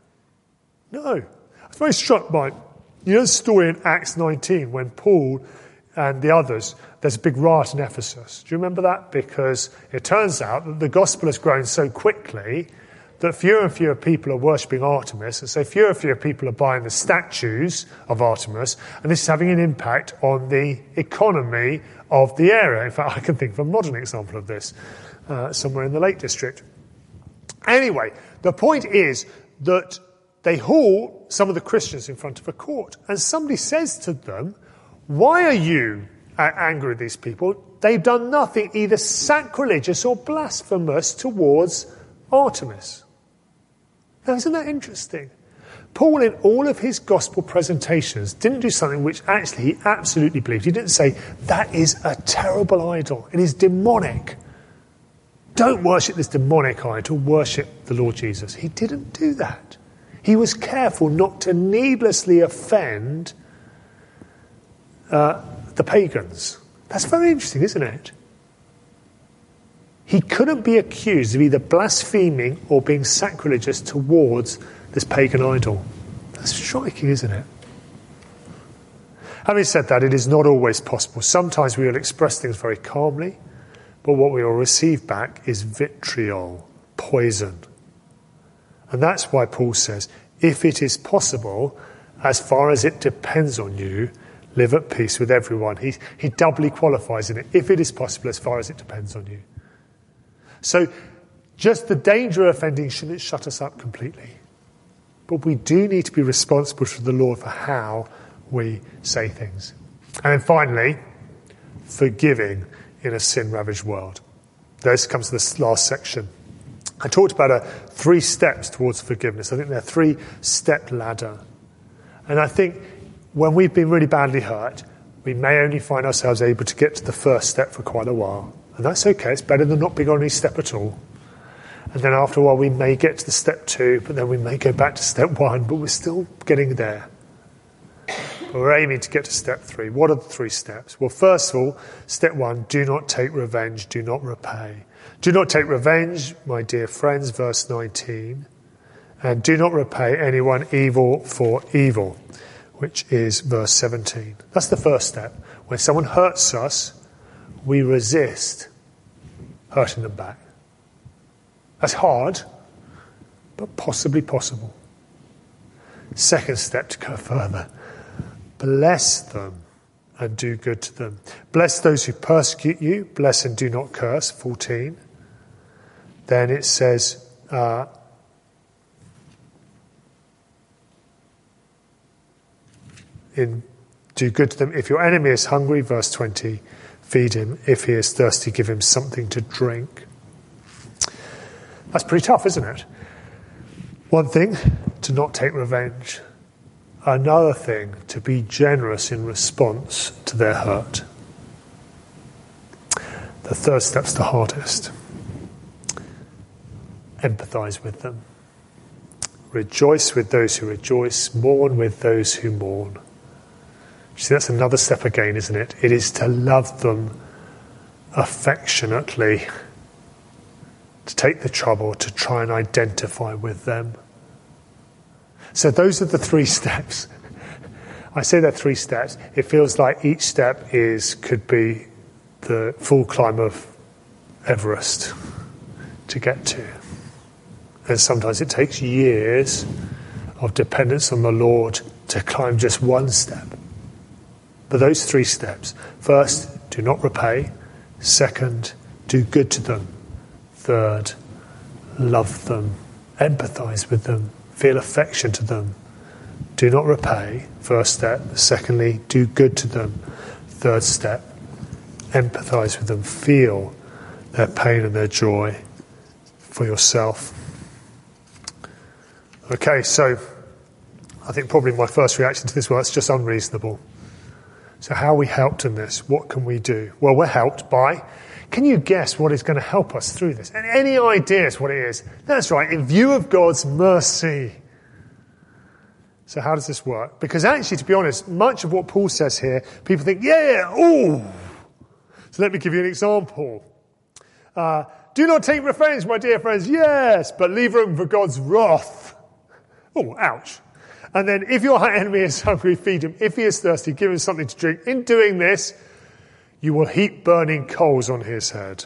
No. I was very struck by, you know the story in Acts nineteen when Paul and the others, there's a big riot in Ephesus. Do you remember that? Because it turns out that the gospel has grown so quickly that fewer and fewer people are worshipping Artemis, and so fewer and fewer people are buying the statues of Artemis, and this is having an impact on the economy of the area. In fact, I can think of a modern example of this, uh, somewhere in the Lake District. Anyway, the point is that they haul some of the Christians in front of a court, and somebody says to them, why are you angry with these people? They've done nothing either sacrilegious or blasphemous towards Artemis. Now, isn't that interesting? Paul, in all of his gospel presentations, didn't do something which actually he absolutely believed. He didn't say, that is a terrible idol. It is demonic. Don't worship this demonic idol. Worship the Lord Jesus. He didn't do that. He was careful not to needlessly offend uh, the pagans. That's very interesting, isn't it? He couldn't be accused of either blaspheming or being sacrilegious towards this pagan idol. That's striking, isn't it? Having said that, it is not always possible. Sometimes we will express things very calmly, but what we will receive back is vitriol, poison. And that's why Paul says, if it is possible, as far as it depends on you, live at peace with everyone. He, he doubly qualifies in it. If it is possible, as far as it depends on you. So just the danger of offending shouldn't shut us up completely. But we do need to be responsible to the Lord for how we say things. And then finally, forgiving in a sin-ravaged world. This comes to this last section. I talked about a three steps towards forgiveness. I think they're a three-step ladder. And I think when we've been really badly hurt, we may only find ourselves able to get to the first step for quite a while. And that's okay. It's better than not being on any step at all. And then after a while, we may get to the step two, but then we may go back to step one, but we're still getting there. But we're aiming to get to step three. What are the three steps? Well, first of all, step one, do not take revenge, do not repay. Do not take revenge, my dear friends, verse nineteen. And do not repay anyone evil for evil. which is verse seventeen. That's the first step. When someone hurts us, we resist hurting them back. That's hard, but possibly possible. Second step, to go further. Bless them and do good to them. Bless those who persecute you. Bless and do not curse, fourteen. Then it says, uh, in do good to them. If your enemy is hungry, verse twenty, feed him. If he is thirsty, give him something to drink. That's pretty tough, isn't it? One thing, to not take revenge. Another thing, to be generous in response to their hurt. The third step's the hardest. Empathise with them. Rejoice with those who rejoice. Mourn with those who mourn. You see, that's another step again, isn't it? It is to love them affectionately, to take the trouble to try and identify with them. So those are the three steps. I say they're three steps. It feels like each step is could be the full climb of Everest to get to. And sometimes it takes years of dependence on the Lord to climb just one step. But those three steps: first, do not repay; second, do good to them; third, love them, empathise with them, feel affection to them. Do not repay, first step. Secondly, do good to them. Third step, empathise with them, feel their pain and their joy for yourself. Okay, so I think probably my first reaction to this, well, it's just unreasonable. So how are we helped in this? What can we do? Well, we're helped by, can you guess what is going to help us through this? And any ideas what it is? That's right, in view of God's mercy. So how does this work? Because actually, to be honest, much of what Paul says here, people think, yeah, oh. So let me give you an example. Uh, do not take revenge, my dear friends. Yes, but leave room for God's wrath. Oh, ouch. And then if your enemy is hungry, feed him. If he is thirsty, give him something to drink. In doing this, you will heap burning coals on his head.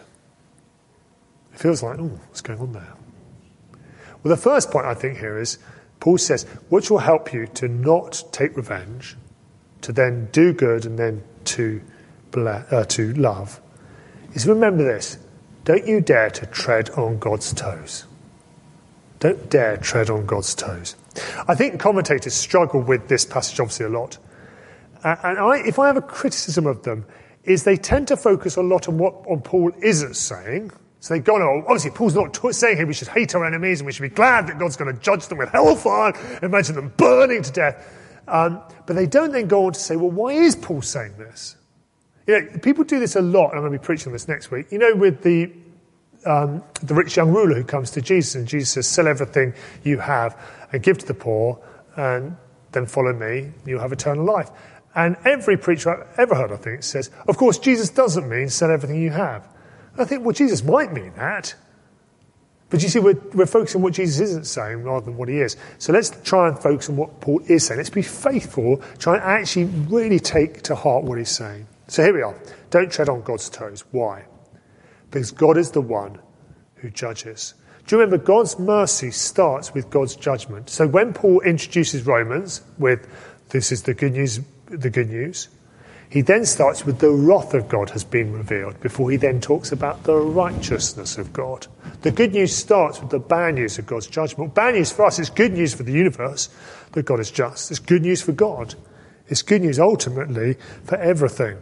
It feels like, oh, what's going on there? Well, the first point I think here is, Paul says, which will help you to not take revenge, to then do good and then to, bless, uh, to love, is remember this: don't you dare to tread on God's toes. Don't dare tread on God's toes. I think commentators struggle with this passage obviously a lot. Uh, and I, if I have a criticism of them, is they tend to focus a lot on what on Paul isn't saying. So they go, no, obviously Paul's not t- saying here we should hate our enemies and we should be glad that God's going to judge them with hellfire, imagine them burning to death. Um, but they don't then go on to say, well, why is Paul saying this? You know, people do this a lot, and I'm going to be preaching on this next week. You know, with the um, the rich young ruler who comes to Jesus, and Jesus says, sell everything you have and give to the poor, and then follow me, you'll have eternal life. And every preacher I've ever heard, I think, says, of course, Jesus doesn't mean sell everything you have. And I think, well, Jesus might mean that. But you see, we're, we're focusing on what Jesus isn't saying rather than what he is. So let's try and focus on what Paul is saying. Let's be faithful, try and actually really take to heart what he's saying. So here we are. Don't tread on God's toes. Why? Because God is the one who judges. Do you remember, God's mercy starts with God's judgment. So when Paul introduces Romans with, this is the good news, the good news, he then starts with the wrath of God has been revealed before he then talks about the righteousness of God. The good news starts with the bad news of God's judgment. Bad news for us is good news for the universe that God is just. It's good news for God. It's good news ultimately for everything.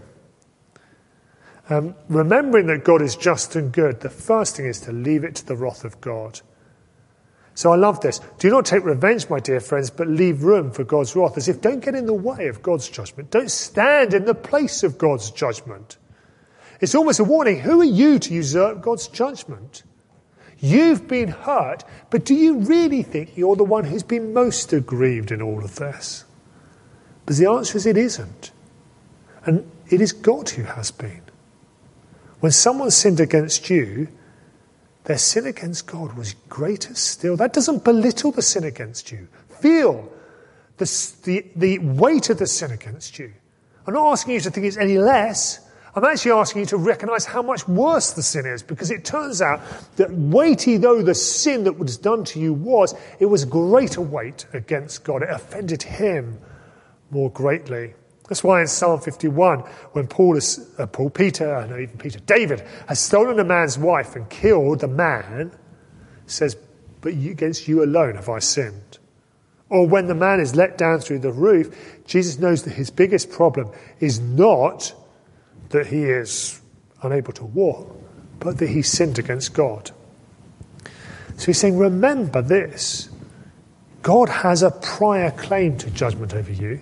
Um, remembering that God is just and good, the first thing is to leave it to the wrath of God. So I love this. Do not take revenge, my dear friends, but leave room for God's wrath. As if don't get in the way of God's judgment. Don't stand in the place of God's judgment. It's almost a warning. Who are you to usurp God's judgment? You've been hurt, but do you really think you're the one who's been most aggrieved in all of this? Because the answer is it isn't. And it is God who has been. When someone sinned against you, their sin against God was greater still. That doesn't belittle the sin against you. Feel the, the, the weight of the sin against you. I'm not asking you to think it's any less. I'm actually asking you to recognise how much worse the sin is, because it turns out that weighty though the sin that was done to you was, it was greater weight against God. It offended him more greatly. That's why in Psalm fifty-one, when Paul, is, uh, Paul, Peter, no, even Peter, David has stolen a man's wife and killed the man, says, but you, against you alone have I sinned. Or when the man is let down through the roof, Jesus knows that his biggest problem is not that he is unable to walk, but that he sinned against God. So he's saying, remember this. God has a prior claim to judgment over you.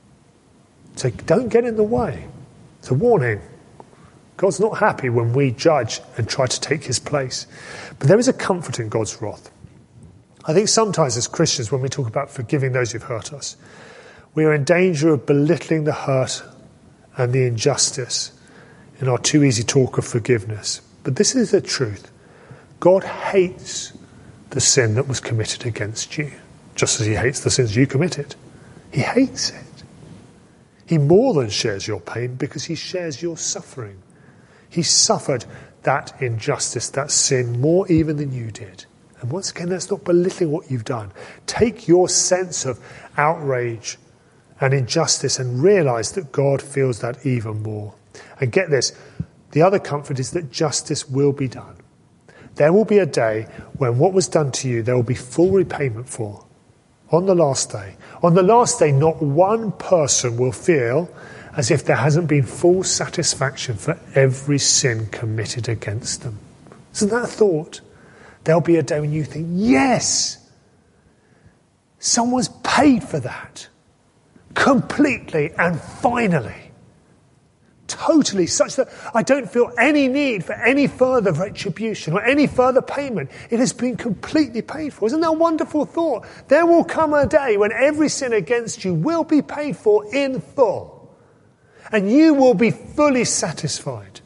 So don't get in the way. It's a warning. God's not happy when we judge and try to take his place. But there is a comfort in God's wrath. I think sometimes as Christians, when we talk about forgiving those who've hurt us, we are in danger of belittling the hurt and the injustice in our too easy talk of forgiveness. But this is the truth. God hates the sin that was committed against you, just as he hates the sins you committed. He hates it. He more than shares your pain because he shares your suffering. He suffered that injustice, that sin, more even than you did. And once again, that's not belittling what you've done. Take your sense of outrage and injustice and realise that God feels that even more. And get this, the other comfort is that justice will be done. There will be a day when what was done to you, there will be full repayment for. On the last day. On the last day, not one person will feel as if there hasn't been full satisfaction for every sin committed against them. Isn't that a thought? There'll be a day when you think, yes, someone's paid for that. Completely and finally. Totally, such that I don't feel any need for any further retribution or any further payment. It has been completely paid for. Isn't that a wonderful thought? There will come a day when every sin against you will be paid for in full. And you will be fully satisfied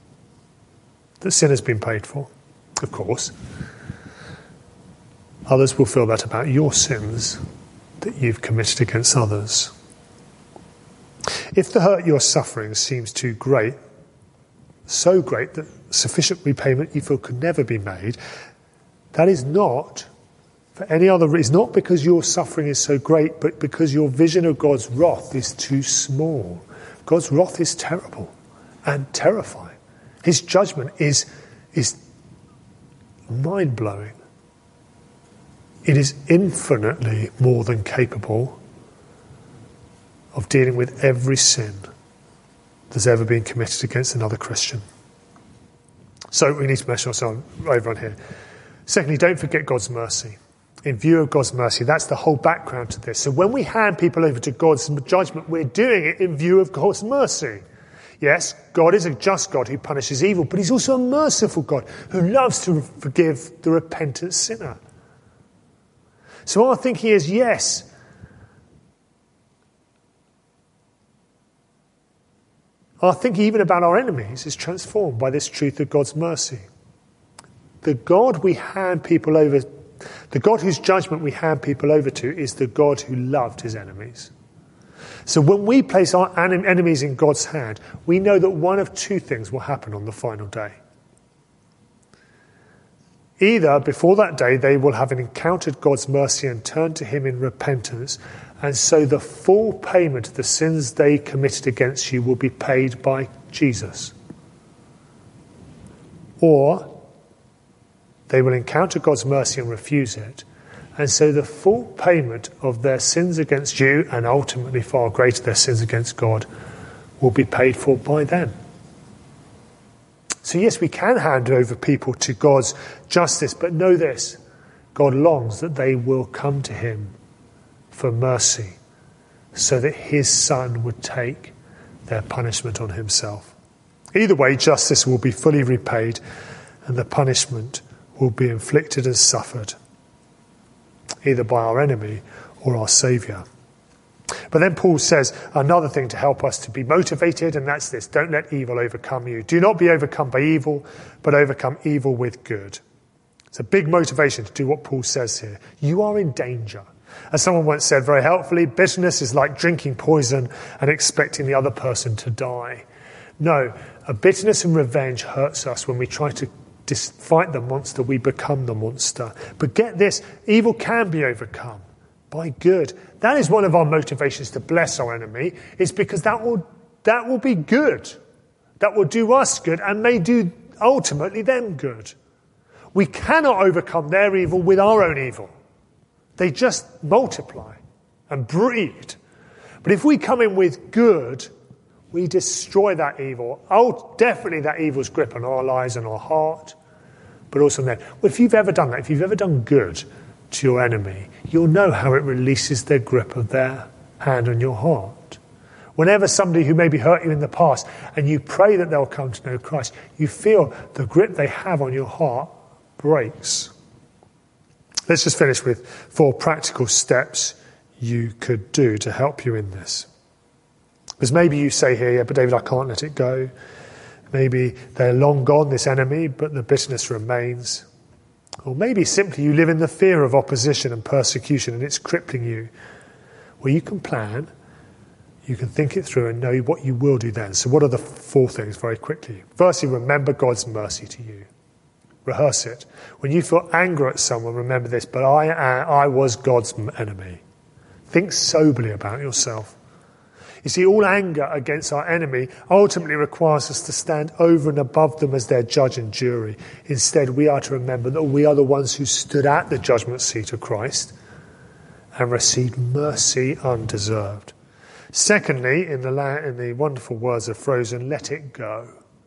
that sin has been paid for. Of course, others will feel that about your sins that you've committed against others. If the hurt you're suffering seems too great, so great that sufficient repayment you feel could never be made, that is not for any other reason, not because your suffering is so great, but because your vision of God's wrath is too small. God's wrath is terrible and terrifying. His judgment is, is mind-blowing. It is infinitely more than capable of dealing with every sin that's ever been committed against another Christian. So we need to measure ourselves over on here. Secondly, don't forget God's mercy. In view of God's mercy, that's the whole background to this. So when we hand people over to God's judgment, we're doing it in view of God's mercy. Yes, God is a just God who punishes evil, but he's also a merciful God who loves to forgive the repentant sinner. So our thinking is, yes, our thinking even about our enemies is transformed by this truth of God's mercy. The God we hand people over, the God whose judgment we hand people over to is the God who loved his enemies. So when we place our enemies in God's hand, we know that one of two things will happen on the final day. Either before that day they will have encountered God's mercy and turned to him in repentance, and so the full payment of the sins they committed against you will be paid by Jesus. Or they will encounter God's mercy and refuse it, and so the full payment of their sins against you, and ultimately far greater their sins against God, will be paid for by them. So yes, we can hand over people to God's justice, but know this, God longs that they will come to him for mercy, so that his Son would take their punishment on himself. Either way, justice will be fully repaid, and the punishment will be inflicted and suffered, either by our enemy or our Saviour. But then Paul says another thing to help us to be motivated, and that's this: don't let evil overcome you. Do not be overcome by evil, but overcome evil with good. It's a big motivation to do what Paul says here. You are in danger. As someone once said very helpfully, bitterness is like drinking poison and expecting the other person to die. No, a bitterness and revenge hurts us when we try to dis- fight the monster, we become the monster. But get this, evil can be overcome by good. That is one of our motivations to bless our enemy, is because that will that will be good. That will do us good and may do ultimately them good. We cannot overcome their evil with our own evil. They just multiply and breed. But if we come in with good, we destroy that evil. Oh, definitely that evil's grip on our lives and our heart, but also on them. Well, if you've ever done that, if you've ever done good to your enemy, you'll know how it releases their grip of their hand on your heart. Whenever somebody who maybe hurt you in the past and you pray that they'll come to know Christ, you feel the grip they have on your heart breaks. Let's just finish with four practical steps you could do to help you in this. Because maybe you say here, yeah, but David, I can't let it go. Maybe they're long gone, this enemy, but the bitterness remains. Or maybe simply you live in the fear of opposition and persecution and it's crippling you. Well, you can plan. You can think it through and know what you will do then. So what are the four things very quickly? Firstly, remember God's mercy to you. Rehearse it. When you feel anger at someone, remember this, but I, I was God's enemy. Think soberly about yourself. You see, all anger against our enemy ultimately requires us to stand over and above them as their judge and jury. Instead, we are to remember that we are the ones who stood at the judgment seat of Christ and received mercy undeserved. Secondly, in the, la- in the wonderful words of Frozen, let it go.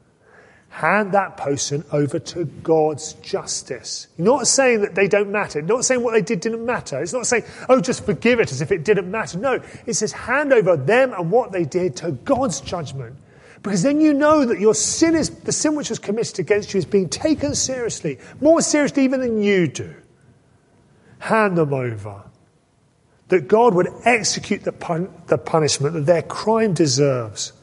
Hand that person over to God's justice. Not saying that they don't matter. Not saying what they did didn't matter. It's not saying, oh, just forgive it as if it didn't matter. No, it says hand over them and what they did to God's judgment. Because then you know that your sin is, the sin which was committed against you is being taken seriously. More seriously even than you do. Hand them over. That God would execute the, pun- the punishment that their crime deserves.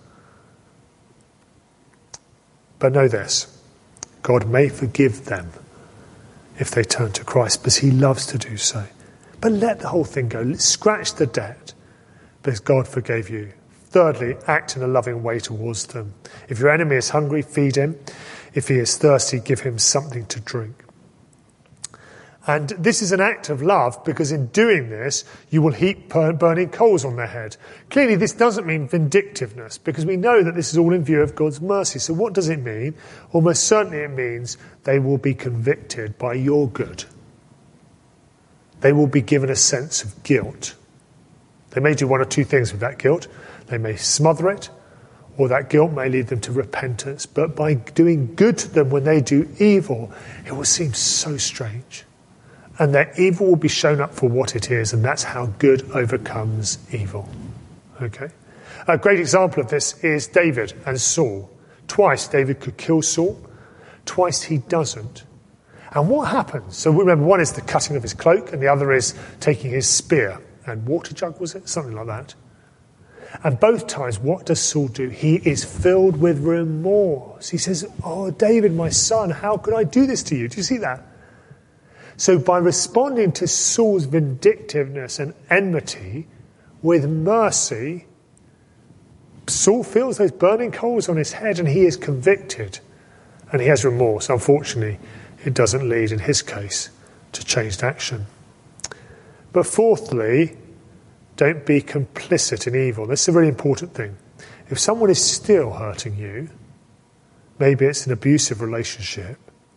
But know this, God may forgive them if they turn to Christ, because he loves to do so. But let the whole thing go. Scratch the debt, because God forgave you. Thirdly, act in a loving way towards them. If your enemy is hungry, feed him. If he is thirsty, give him something to drink. And this is an act of love, because in doing this, you will heap burning coals on their head. Clearly, this doesn't mean vindictiveness, because we know that this is all in view of God's mercy. So what does it mean? Almost certainly it means they will be convicted by your good. They will be given a sense of guilt. They may do one or two things with that guilt. They may smother it, or that guilt may lead them to repentance. But by doing good to them when they do evil, it will seem so strange. And their evil will be shown up for what it is, and that's how good overcomes evil. Okay? A great example of this is David and Saul. Twice David could kill Saul, twice he doesn't. And what happens? So remember, one is the cutting of his cloak, and the other is taking his spear and water jug, was it? Something like that. And both times, what does Saul do? He is filled with remorse. He says, oh, David, my son, how could I do this to you? Do you see that? So by responding to Saul's vindictiveness and enmity with mercy, Saul feels those burning coals on his head and he is convicted and he has remorse. Unfortunately, it doesn't lead, in his case, to changed action. But fourthly, don't be complicit in evil. This is a really important thing. If someone is still hurting you, maybe it's an abusive relationship,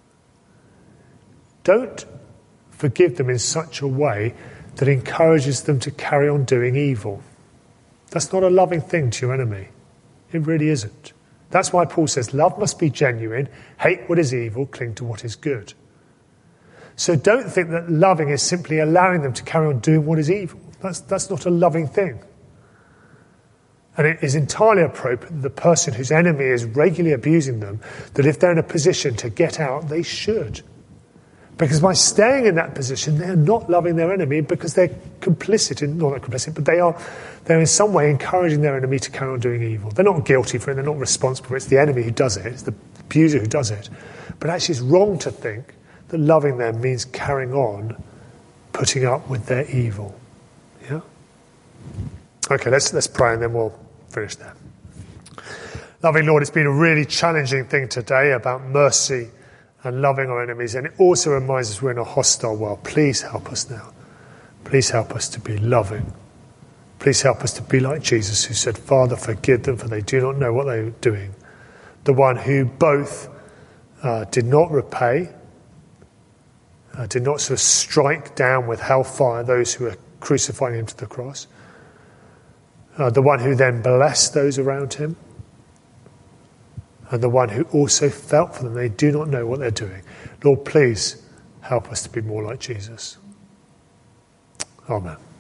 don't forgive them in such a way that encourages them to carry on doing evil. That's not a loving thing to your enemy. It really isn't. That's why Paul says love must be genuine, hate what is evil, cling to what is good. So don't think that loving is simply allowing them to carry on doing what is evil. That's, that's not a loving thing. And it is entirely appropriate that the person whose enemy is regularly abusing them, that if they're in a position to get out, they should. Because by staying in that position, they're not loving their enemy because they're complicit in, not complicit, but they are, they're in some way encouraging their enemy to carry on doing evil. They're not guilty for it, they're not responsible for it. It's the enemy who does it, it's the abuser who does it. But actually it's wrong to think that loving them means carrying on, putting up with their evil. Okay, let's let's pray and then we'll finish there. Loving Lord, it's been a really challenging thing today about mercy and loving our enemies, and it also reminds us we're in a hostile world. Please help us now. Please help us to be loving. Please help us to be like Jesus, who said, Father, forgive them, for they do not know what they are doing. The one who both uh, did not repay, uh, did not sort of strike down with hellfire those who were crucifying him to the cross. Uh, the one who then blessed those around him. And the one who also felt for them. They do not know what they're doing. Lord, please help us to be more like Jesus. Amen.